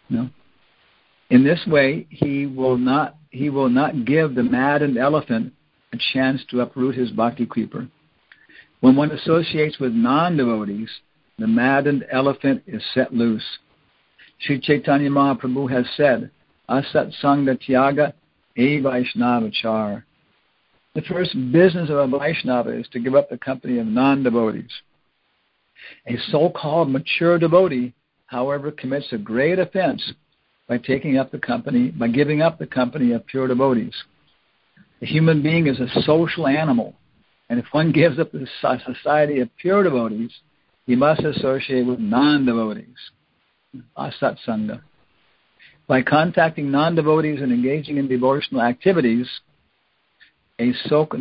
In this way, he will not give the maddened elephant a chance to uproot his bhakti creeper. When one associates with non-devotees, the maddened elephant is set loose. Sri Chaitanya Mahaprabhu has said, Asat Sangha Tyaga E Vaishnavachar. The first business of a Vaishnava is to give up the company of non-devotees. A so-called mature devotee, however, commits a great offense by giving up the company of pure devotees. The human being is a social animal, and if one gives up the society of pure devotees, he must associate with non-devotees. Asat Sangha. By contacting non-devotees and engaging in devotional activities, a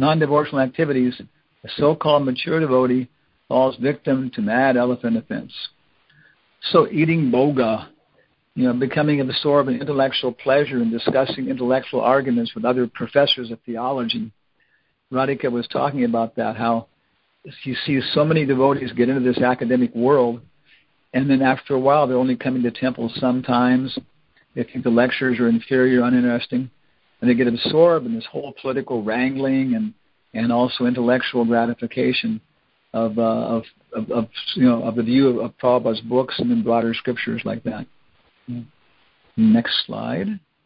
so-called mature devotee falls victim to mad elephant offense. So eating boga, becoming absorbed in intellectual pleasure and discussing intellectual arguments with other professors of theology. Radhika was talking about that, how you see so many devotees get into this academic world, and then after a while they're only coming to temples sometimes. They think the lectures are inferior, uninteresting, and they get absorbed in this whole political wrangling and also intellectual gratification of the view of Prabhupada's books and then broader scriptures like that. Next slide.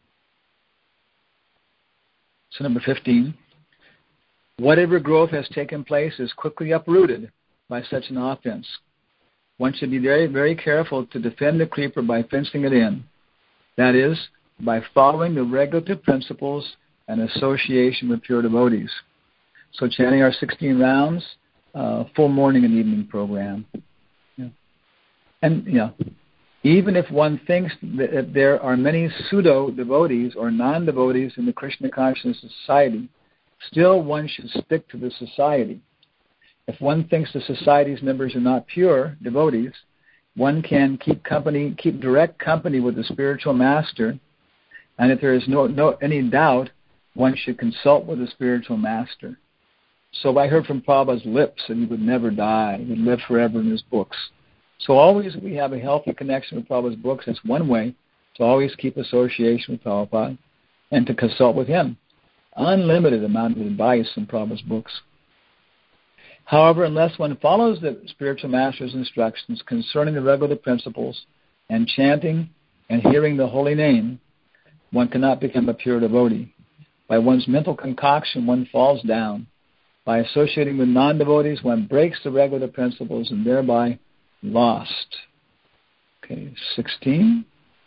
So number 15. Whatever growth has taken place is quickly uprooted by such an offense. One should be very, very careful to defend the creeper by fencing it in. That is, by following the regulative principles and association with pure devotees. So chanting our 16 rounds, full morning and evening program. And even if one thinks that there are many pseudo-devotees or non-devotees in the Krishna consciousness society, still one should stick to the society. If one thinks the society's members are not pure devotees, one can keep direct company with the spiritual master, and if there is any doubt, one should consult with the spiritual master. So I heard from Prabhupada's lips that he would never die. He would live forever in his books. So always we have a healthy connection with Prabhupada's books. That's one way to always keep association with Prabhupada and to consult with him. Unlimited amount of advice in Prabhupada's books. However, unless one follows the spiritual master's instructions concerning the regulative principles and chanting and hearing the holy name, one cannot become a pure devotee. By one's mental concoction, one falls down. By associating with non-devotees, one breaks the regulative principles and thereby lost. Okay, 16.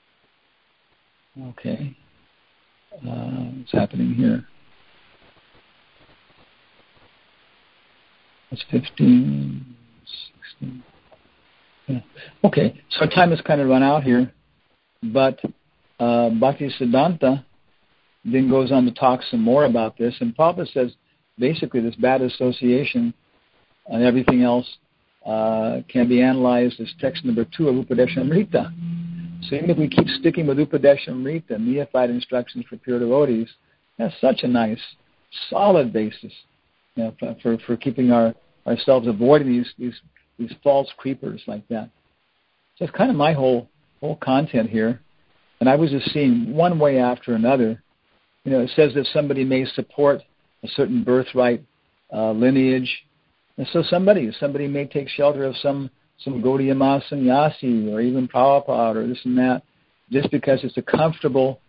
Okay. What's happening here? That's 15, 16. Yeah. Okay, so our time has kind of run out here, but Bhaktisiddhanta then goes on to talk some more about this, and Prabhupada says basically this bad association and everything else can be analyzed as text number 2 of Upadeshamrita. So even if we keep sticking with Upadeshamrita, neophyte instructions for pure devotees, that's such a nice, solid basis for keeping ourselves avoiding these false creepers like that. So it's kind of my whole content here. And I was just seeing one way after another. It says that somebody may support a certain birthright lineage. And so somebody may take shelter of some Gaudiya Math sannyasi or even Prabhupada or this and that, just because it's a comfortable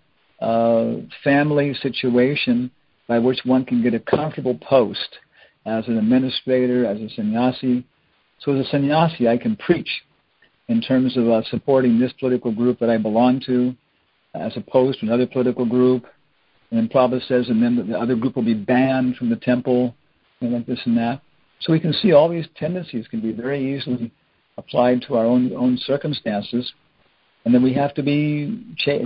family situation by which one can get a comfortable post as an administrator, as a sannyasi. So as a sannyasi, I can preach in terms of supporting this political group that I belong to, as opposed to another political group. And then Prabhupada says, and then the other group will be banned from the temple, like this and that. So we can see all these tendencies can be very easily applied to our own circumstances. And then we have to be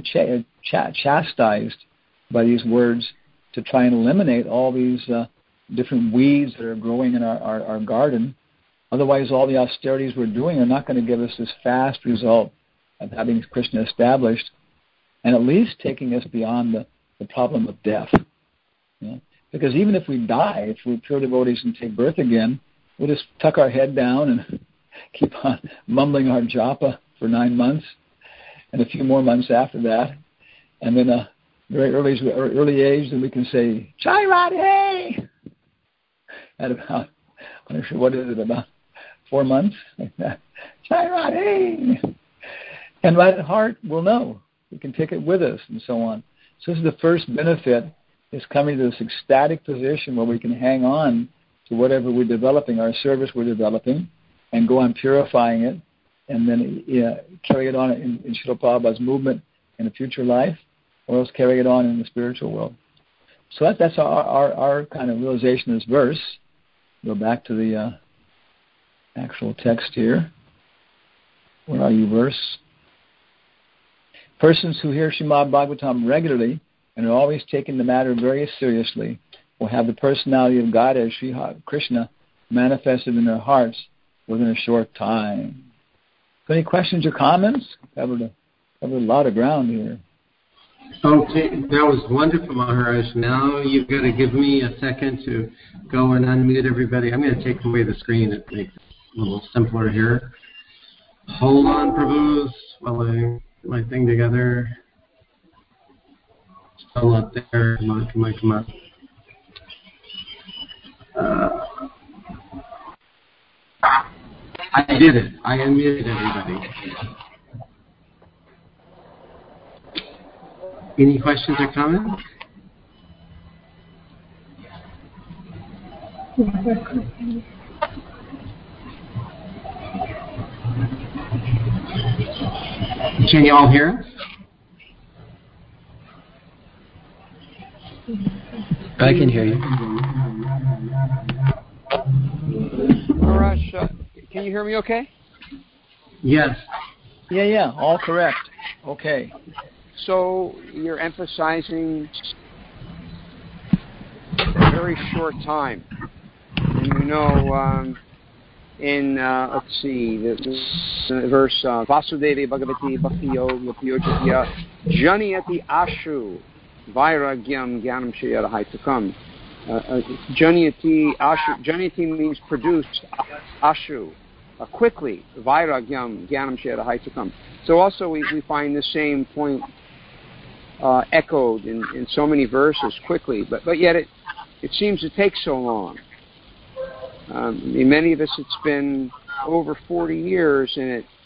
chastised by these words to try and eliminate all these different weeds that are growing in our garden. Otherwise, all the austerities we're doing are not going to give us this fast result of having Krishna established and at least taking us beyond the problem of death. Because even if we die, if we're pure devotees and take birth again, we'll just tuck our head down and keep on mumbling our japa for 9 months and a few more months after that. And then very early age, then we can say, Jai Radhe! At about what is it, about 4 months? Chiron, hey! And my heart will know. We can take it with us and so on. So this is the first benefit, is coming to this ecstatic position where we can hang on to whatever we're developing, our service we're developing, and go on purifying it, and then carry it on in Srila Prabhupada's movement in a future life, or else carry it on in the spiritual world. So that's our kind of realization of this verse. Go back to the actual text here. Where are you, verse? Persons who hear Srimad Bhagavatam regularly and are always taking the matter very seriously will have the personality of God as Sri Krishna manifested in their hearts within a short time. So any questions or comments? Covered a lot of ground here. Okay, that was wonderful, Maharaj. Now you've got to give me a second to go and unmute everybody. I'm going to take away the screen. It makes it a little simpler here. Hold on, Prabhus, while I get my thing together. Still up there. Come on. I did it. I unmuted everybody. Any questions or comments? Can you all hear us? I can hear you. Maharaj, can you hear me okay? Yes. Yeah, all correct. Okay. So you're emphasizing a very short time. And in let's see, the verse Vasudevi Bhagavati Bhaktiyo Lapiyojatya Janiyati Ashu Vairagyam Gyanam Shayarahaitakam. Janiyati means produced, Ashu, quickly, Vairagyam Gyanam Shayarahaitakam. So also we find the same point echoed in so many verses quickly, but yet it seems to take so long. In many of us, it's been over 40 years,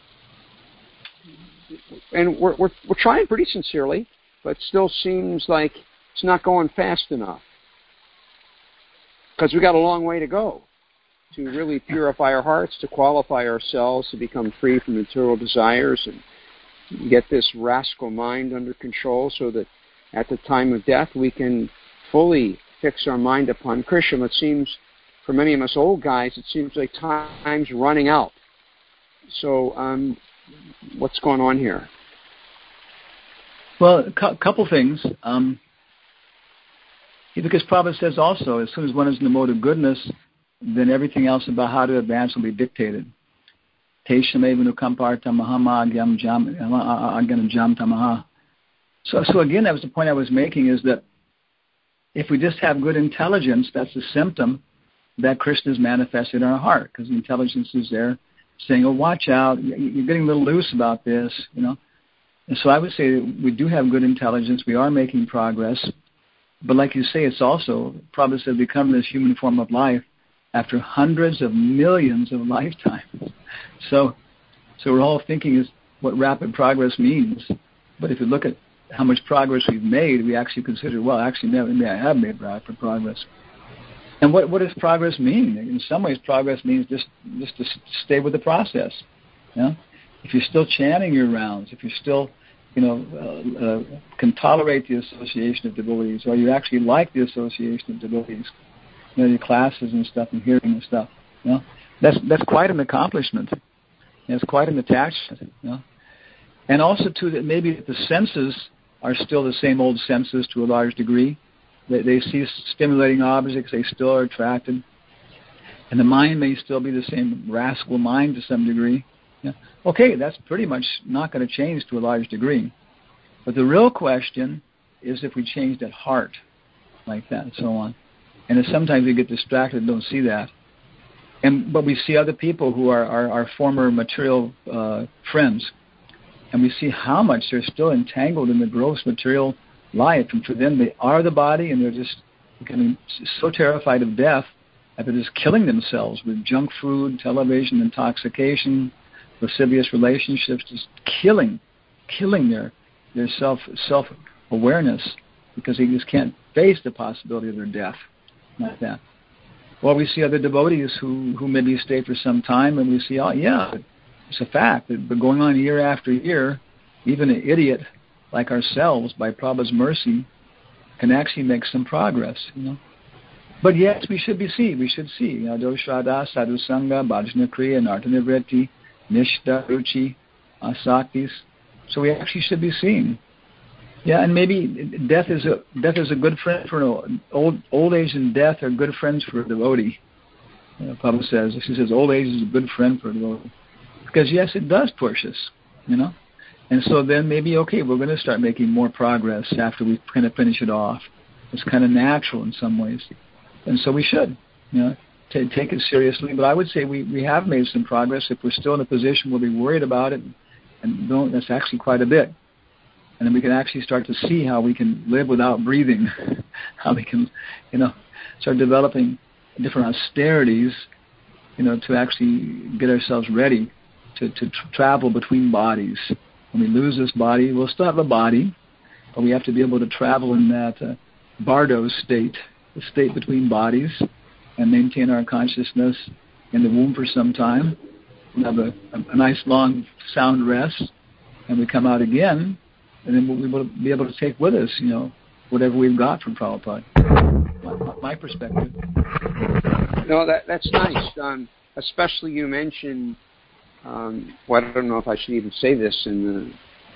and we're trying pretty sincerely, but still seems like it's not going fast enough, because we got a long way to go to really purify our hearts, to qualify ourselves to become free from material desires and get this rascal mind under control, so that at the time of death we can fully fix our mind upon Krishna. It seems, for many of us old guys, it seems like time's running out. So what's going on here? Well, a couple things. Because Prabhupada says also, as soon as one is in the mode of goodness, then everything else about how to advance will be dictated. So again, that was the point I was making, is that if we just have good intelligence, that's a symptom that Krishna is manifested in our heart, because the intelligence is there saying, oh, watch out, you're getting a little loose about this, And so I would say that we do have good intelligence, we are making progress, but like you say, it's also, Prabhupada said, become this human form of life after hundreds of millions of lifetimes. So we're all thinking is what rapid progress means, but if you look at how much progress we've made, we actually consider, well, actually, maybe I have made rapid progress. And what does progress mean? In some ways, progress means just to stay with the process. If you're still chanting your rounds, if you're still, can tolerate the association of devotees, or you actually like the association of devotees, your classes and stuff, and hearing and stuff, that's quite an accomplishment. It's quite an attachment. And also too, that maybe the senses are still the same old senses to a large degree. They see stimulating objects, they still are attracted. And the mind may still be the same rascal mind to some degree. Okay, that's pretty much not going to change to a large degree. But the real question is if we change that heart like that and so on. And sometimes we get distracted and don't see that. But we see other people who are our former material friends, and we see how much they're still entangled in the gross material life. And for them, they are the body, and they're just becoming so terrified of death they're just killing themselves with junk food, television, intoxication, lascivious relationships, just killing their self-awareness because they just can't face the possibility of their death like that. Well, we see other devotees who maybe stay for some time, and we see, oh, yeah, it's a fact. But going on year after year, even an idiot like ourselves, by Prabhupada's mercy, can actually make some progress, But yes, we should see, Doshada, Sadhu Sangha, Bhajana Kriya, Nartanivriti, Nishta, Ruchi, Asaktis. So we actually should be seeing. Yeah, and maybe death is a good friend for old age and death are good friends for a devotee. Prabhupada says, she says, old age is a good friend for a devotee. Because yes, it does push us, And so then maybe, okay, we're going to start making more progress after we kind of finish it off. It's kind of natural in some ways. And so we should, take it seriously. But I would say we have made some progress. If we're still in a position where we're worried about it, and don't, that's actually quite a bit. And then we can actually start to see how we can live without breathing, how we can, start developing different austerities, to actually get ourselves ready to travel between bodies. When we lose this body, we'll still have a body, but we have to be able to travel in that bardo state, the state between bodies, and maintain our consciousness in the womb for some time. We'll have a nice long sound rest, and we come out again, and then we'll be able to take with us, whatever we've got from Prabhupada. My perspective. No, that's nice. Especially you mentioned. I don't know if I should even say this in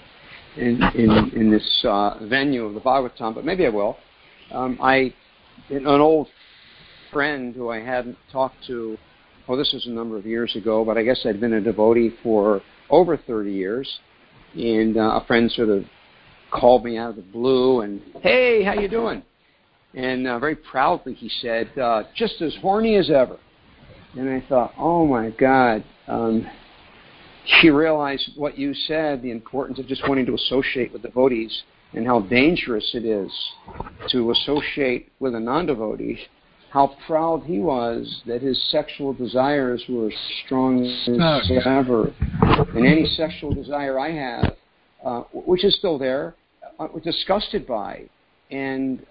this venue of the Bhagavatam, but maybe I will. An old friend who I hadn't talked to. This was a number of years ago, but I guess I'd been a devotee for over 30 years, and a friend sort of called me out of the blue and, hey, how you doing? And very proudly he said, just as horny as ever. And I thought, oh my God, you realize what you said, the importance of just wanting to associate with devotees and how dangerous it is to associate with a non-devotee. How proud he was that his sexual desires were as strong as ever. And any sexual desire I have, which is still there, disgusted by. And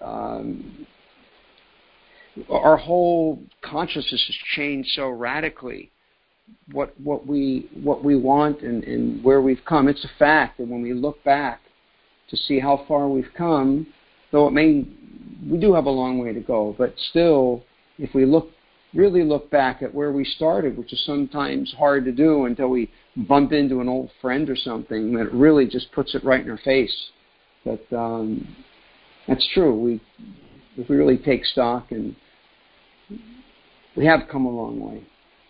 our whole consciousness has changed so radically. What we want and where we've come. It's a fact that when we look back to see how far we've come, though we do have a long way to go, but still, if we really look back at where we started, which is sometimes hard to do until we bump into an old friend or something, that really just puts it right in our face. But that's true. If we really take stock, and we have come a long way.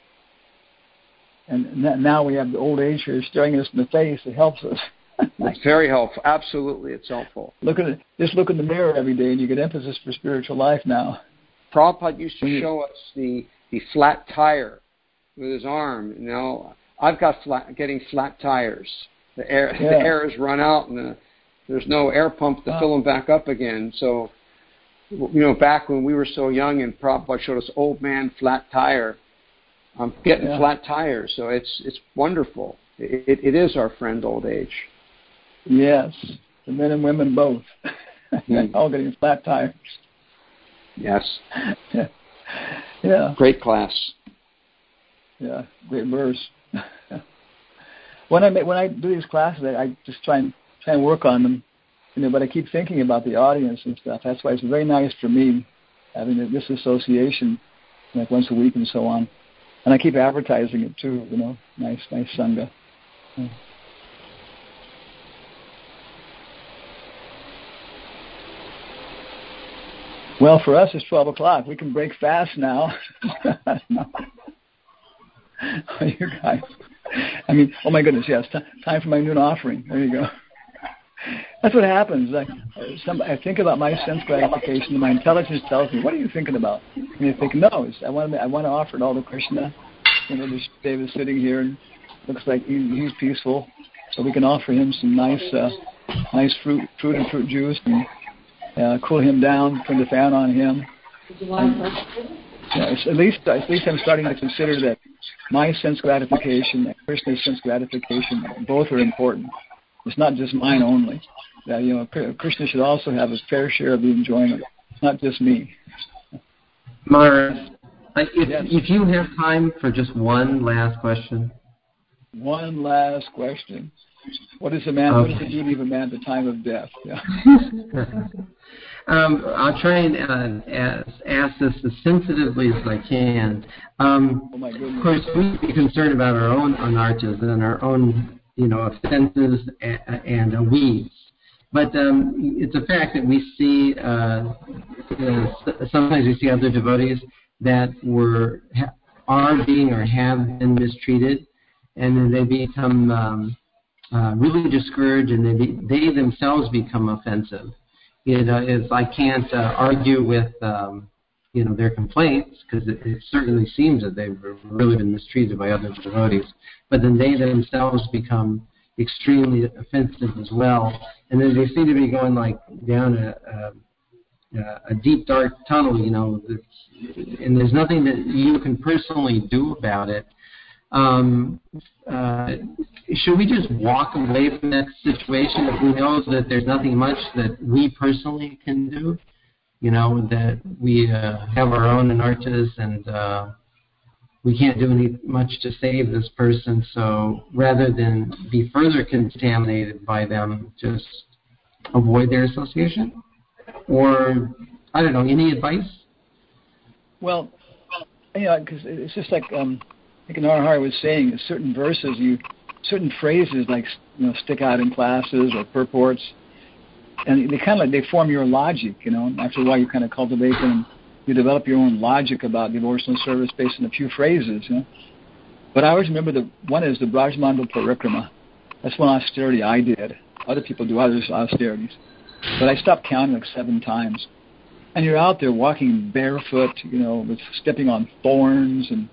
And now we have the old age here staring us in the face. It helps us. It's very helpful. Absolutely, it's helpful. Just look in the mirror every day, and you get emphasis for spiritual life now. Prabhupada used to show us the flat tire with his arm. I've got getting flat tires. The air has run out, and there's no air pump to fill them back up again. So, back when we were so young, and Prabhupada showed us old man flat tire. I'm getting flat tires, so it's wonderful. It is our friend, old age. Yes, the men and women both. All getting flat tires. Yes. Yeah. Great class. Yeah, great verse. When I do these classes, I just try and work on them, but I keep thinking about the audience and stuff. That's why it's very nice for me having this association, like once a week and so on. And I keep advertising it too, nice Sangha. Yeah. Well, for us, it's 12 o'clock. We can break fast now. You guys. Oh my goodness, yes. Time for my noon offering. There you go. That's what happens. I think about my sense gratification, and my intelligence tells me, "What are you thinking about?" And you think, "No, I want to offer it all to Krishna." There's David sitting here, and looks like he's peaceful, so we can offer him some nice fruit and fruit juice, and cool him down. Turn the fan on him. At least I'm starting to consider that my sense gratification and Krishna's sense gratification both are important. It's not just mine only. That Krishna should also have his fair share of the enjoyment, not just me. Maharaj, if you have time for just one last question. One last question. What is the duty of a man at the time of death? Yeah. I'll try and ask this as sensitively as I can. Of course, we be concerned about our own anarthas and our own, offenses and weeds. But it's a fact that we see, sometimes we see other devotees that are being or have been mistreated, and then they become really discouraged, and they themselves become offensive. I can't argue with their complaints, because it certainly seems that they've really been mistreated by other devotees. But then they themselves become extremely offensive as well, and then they seem to be going down a deep dark tunnel, and there's nothing that you can personally do about it. Should we just walk away from that situation if we know that there's nothing much that we personally can do? That we have our own anarthas and we can't do much to save this person, so rather than be further contaminated by them, just avoid their association? Or, I don't know, any advice? Well, because it's just like Narahari was saying, certain verses, certain phrases stick out in classes or purports, and they form your logic. After a while, you kind of cultivate them. You develop your own logic about devotional service based on a few phrases. But I always remember one is the Brajmandal Parikrama. That's one austerity I did. Other people do other austerities, but I stopped counting 7 times. And you're out there walking barefoot, with stepping on thorns and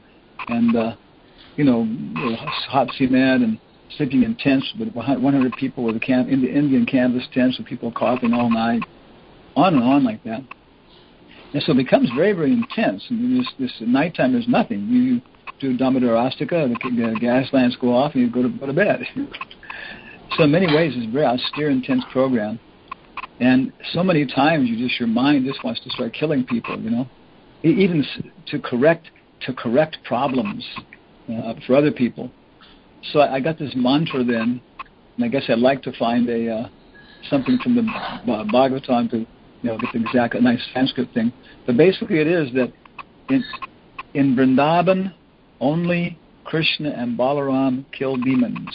hot cement, and sleeping in tents with 100 people with Indian canvas tents with people coughing all night, on and on like that. And so it becomes very, very intense. And this at nighttime, there's nothing. You do Damodar Astika, the gas lamps go off, and you go to bed. So in many ways, it's a very austere, intense program. And so many times, your mind just wants to start killing people. Even to correct problems for other people. So I got this mantra then, and I guess I'd like to find something from the Bhagavatam to get the exact nice Sanskrit thing. But basically, it is that in Vrindavan, only Krishna and Balaram kill demons.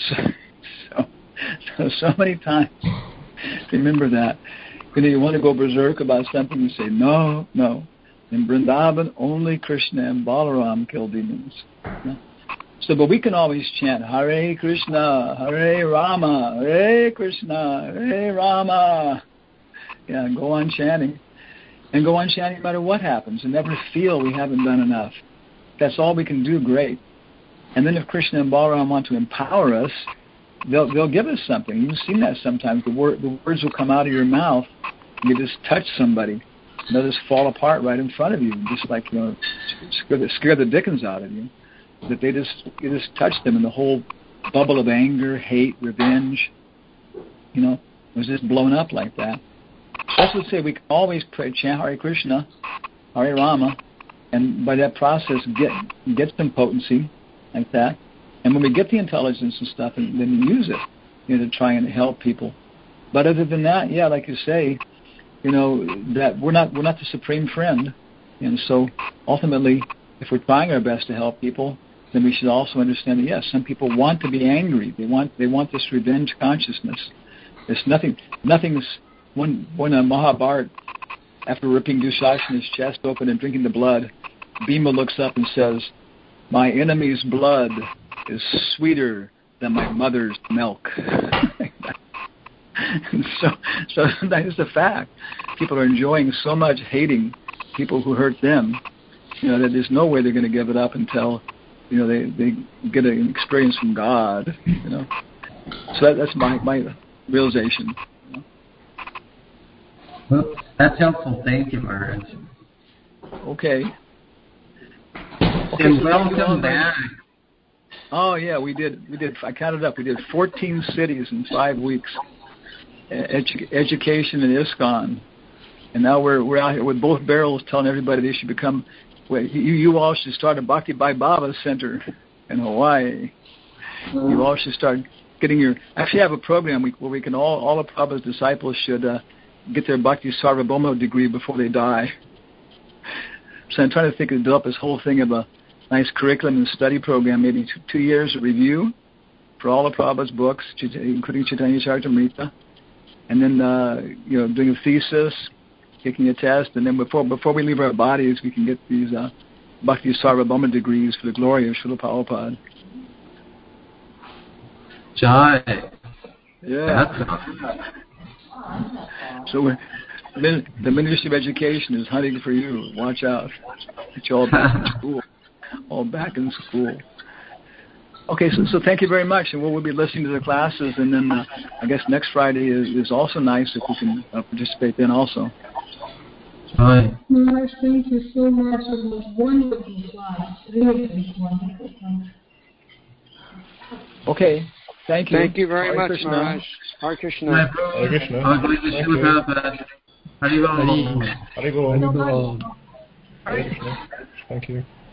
so many times, remember that. You want to go berserk about something, you say no. In Vrindavan, only Krishna and Balaram kill demons. So, but we can always chant Hare Krishna, Hare Rama, Hare Krishna, Hare Rama. Yeah, go on chanting. And go on chanting no matter what happens, and never feel we haven't done enough. That's all we can do, great. And then if Krishna and Balaram want to empower us, they'll give us something. You've seen that sometimes. The words will come out of your mouth, and you just touch somebody. They'll just fall apart right in front of you, just like, scare the dickens out of you. That you just touch them, and the whole bubble of anger, hate, revenge, was just blown up like that. I would say we can always chant Hare Krishna, Hare Rama, and by that process get some potency like that. And when we get the intelligence and stuff, and then we use it, to try and help people. But other than that, yeah, like you say, that we're not the supreme friend, and so ultimately, if we're trying our best to help people, then we should also understand that yes, some people want to be angry. They want this revenge consciousness. There's nothing's when Mahabharata, after ripping Dushasana's chest open and drinking the blood, Bhima looks up and says, "My enemy's blood is sweeter than my mother's milk." so that is the fact. People are enjoying so much hating people who hurt them, that there's no way they're going to give it up until they get an experience from God. So that's my realization. Well, that's helpful. Thank you, Maharaj. Okay. And welcome back. Oh yeah, we did. I counted up. We did 14 cities in 5 weeks. Education in ISKCON, and now we're out here with both barrels, telling everybody they should become. Well, you all should start a Bhakti Bhai Baba Center in Hawaii. You all should start getting your. Actually, have a program where we can all of Prabhupada's disciples should get their Bhakti Sarvabhauma degree before they die. So I'm trying to develop this whole thing of a nice curriculum and study program, maybe 2 years of review for all of Prabhupada's books, including Chaitanya Charitamrita, and then doing a thesis, taking a test, and then before we leave our bodies, we can get these Bhakti Sarvabhauma degrees for the glory of Srila Prabhupada. Jai. Yeah. So the Ministry of Education is hunting for you. Watch out. Get you all back in school. All back in school. Okay, so thank you very much, and we'll be listening to the classes, and then I guess next Friday is also nice if we can participate then also. Right. Maharaj, thank you so much for those wonderful slides. Really wonderful. Okay, thank you. Thank you very Hare much, Krishna. Maharaj. Hare Krishna. Hare Krishna. Haribol. Haribol. Hare Krishna. Thank you.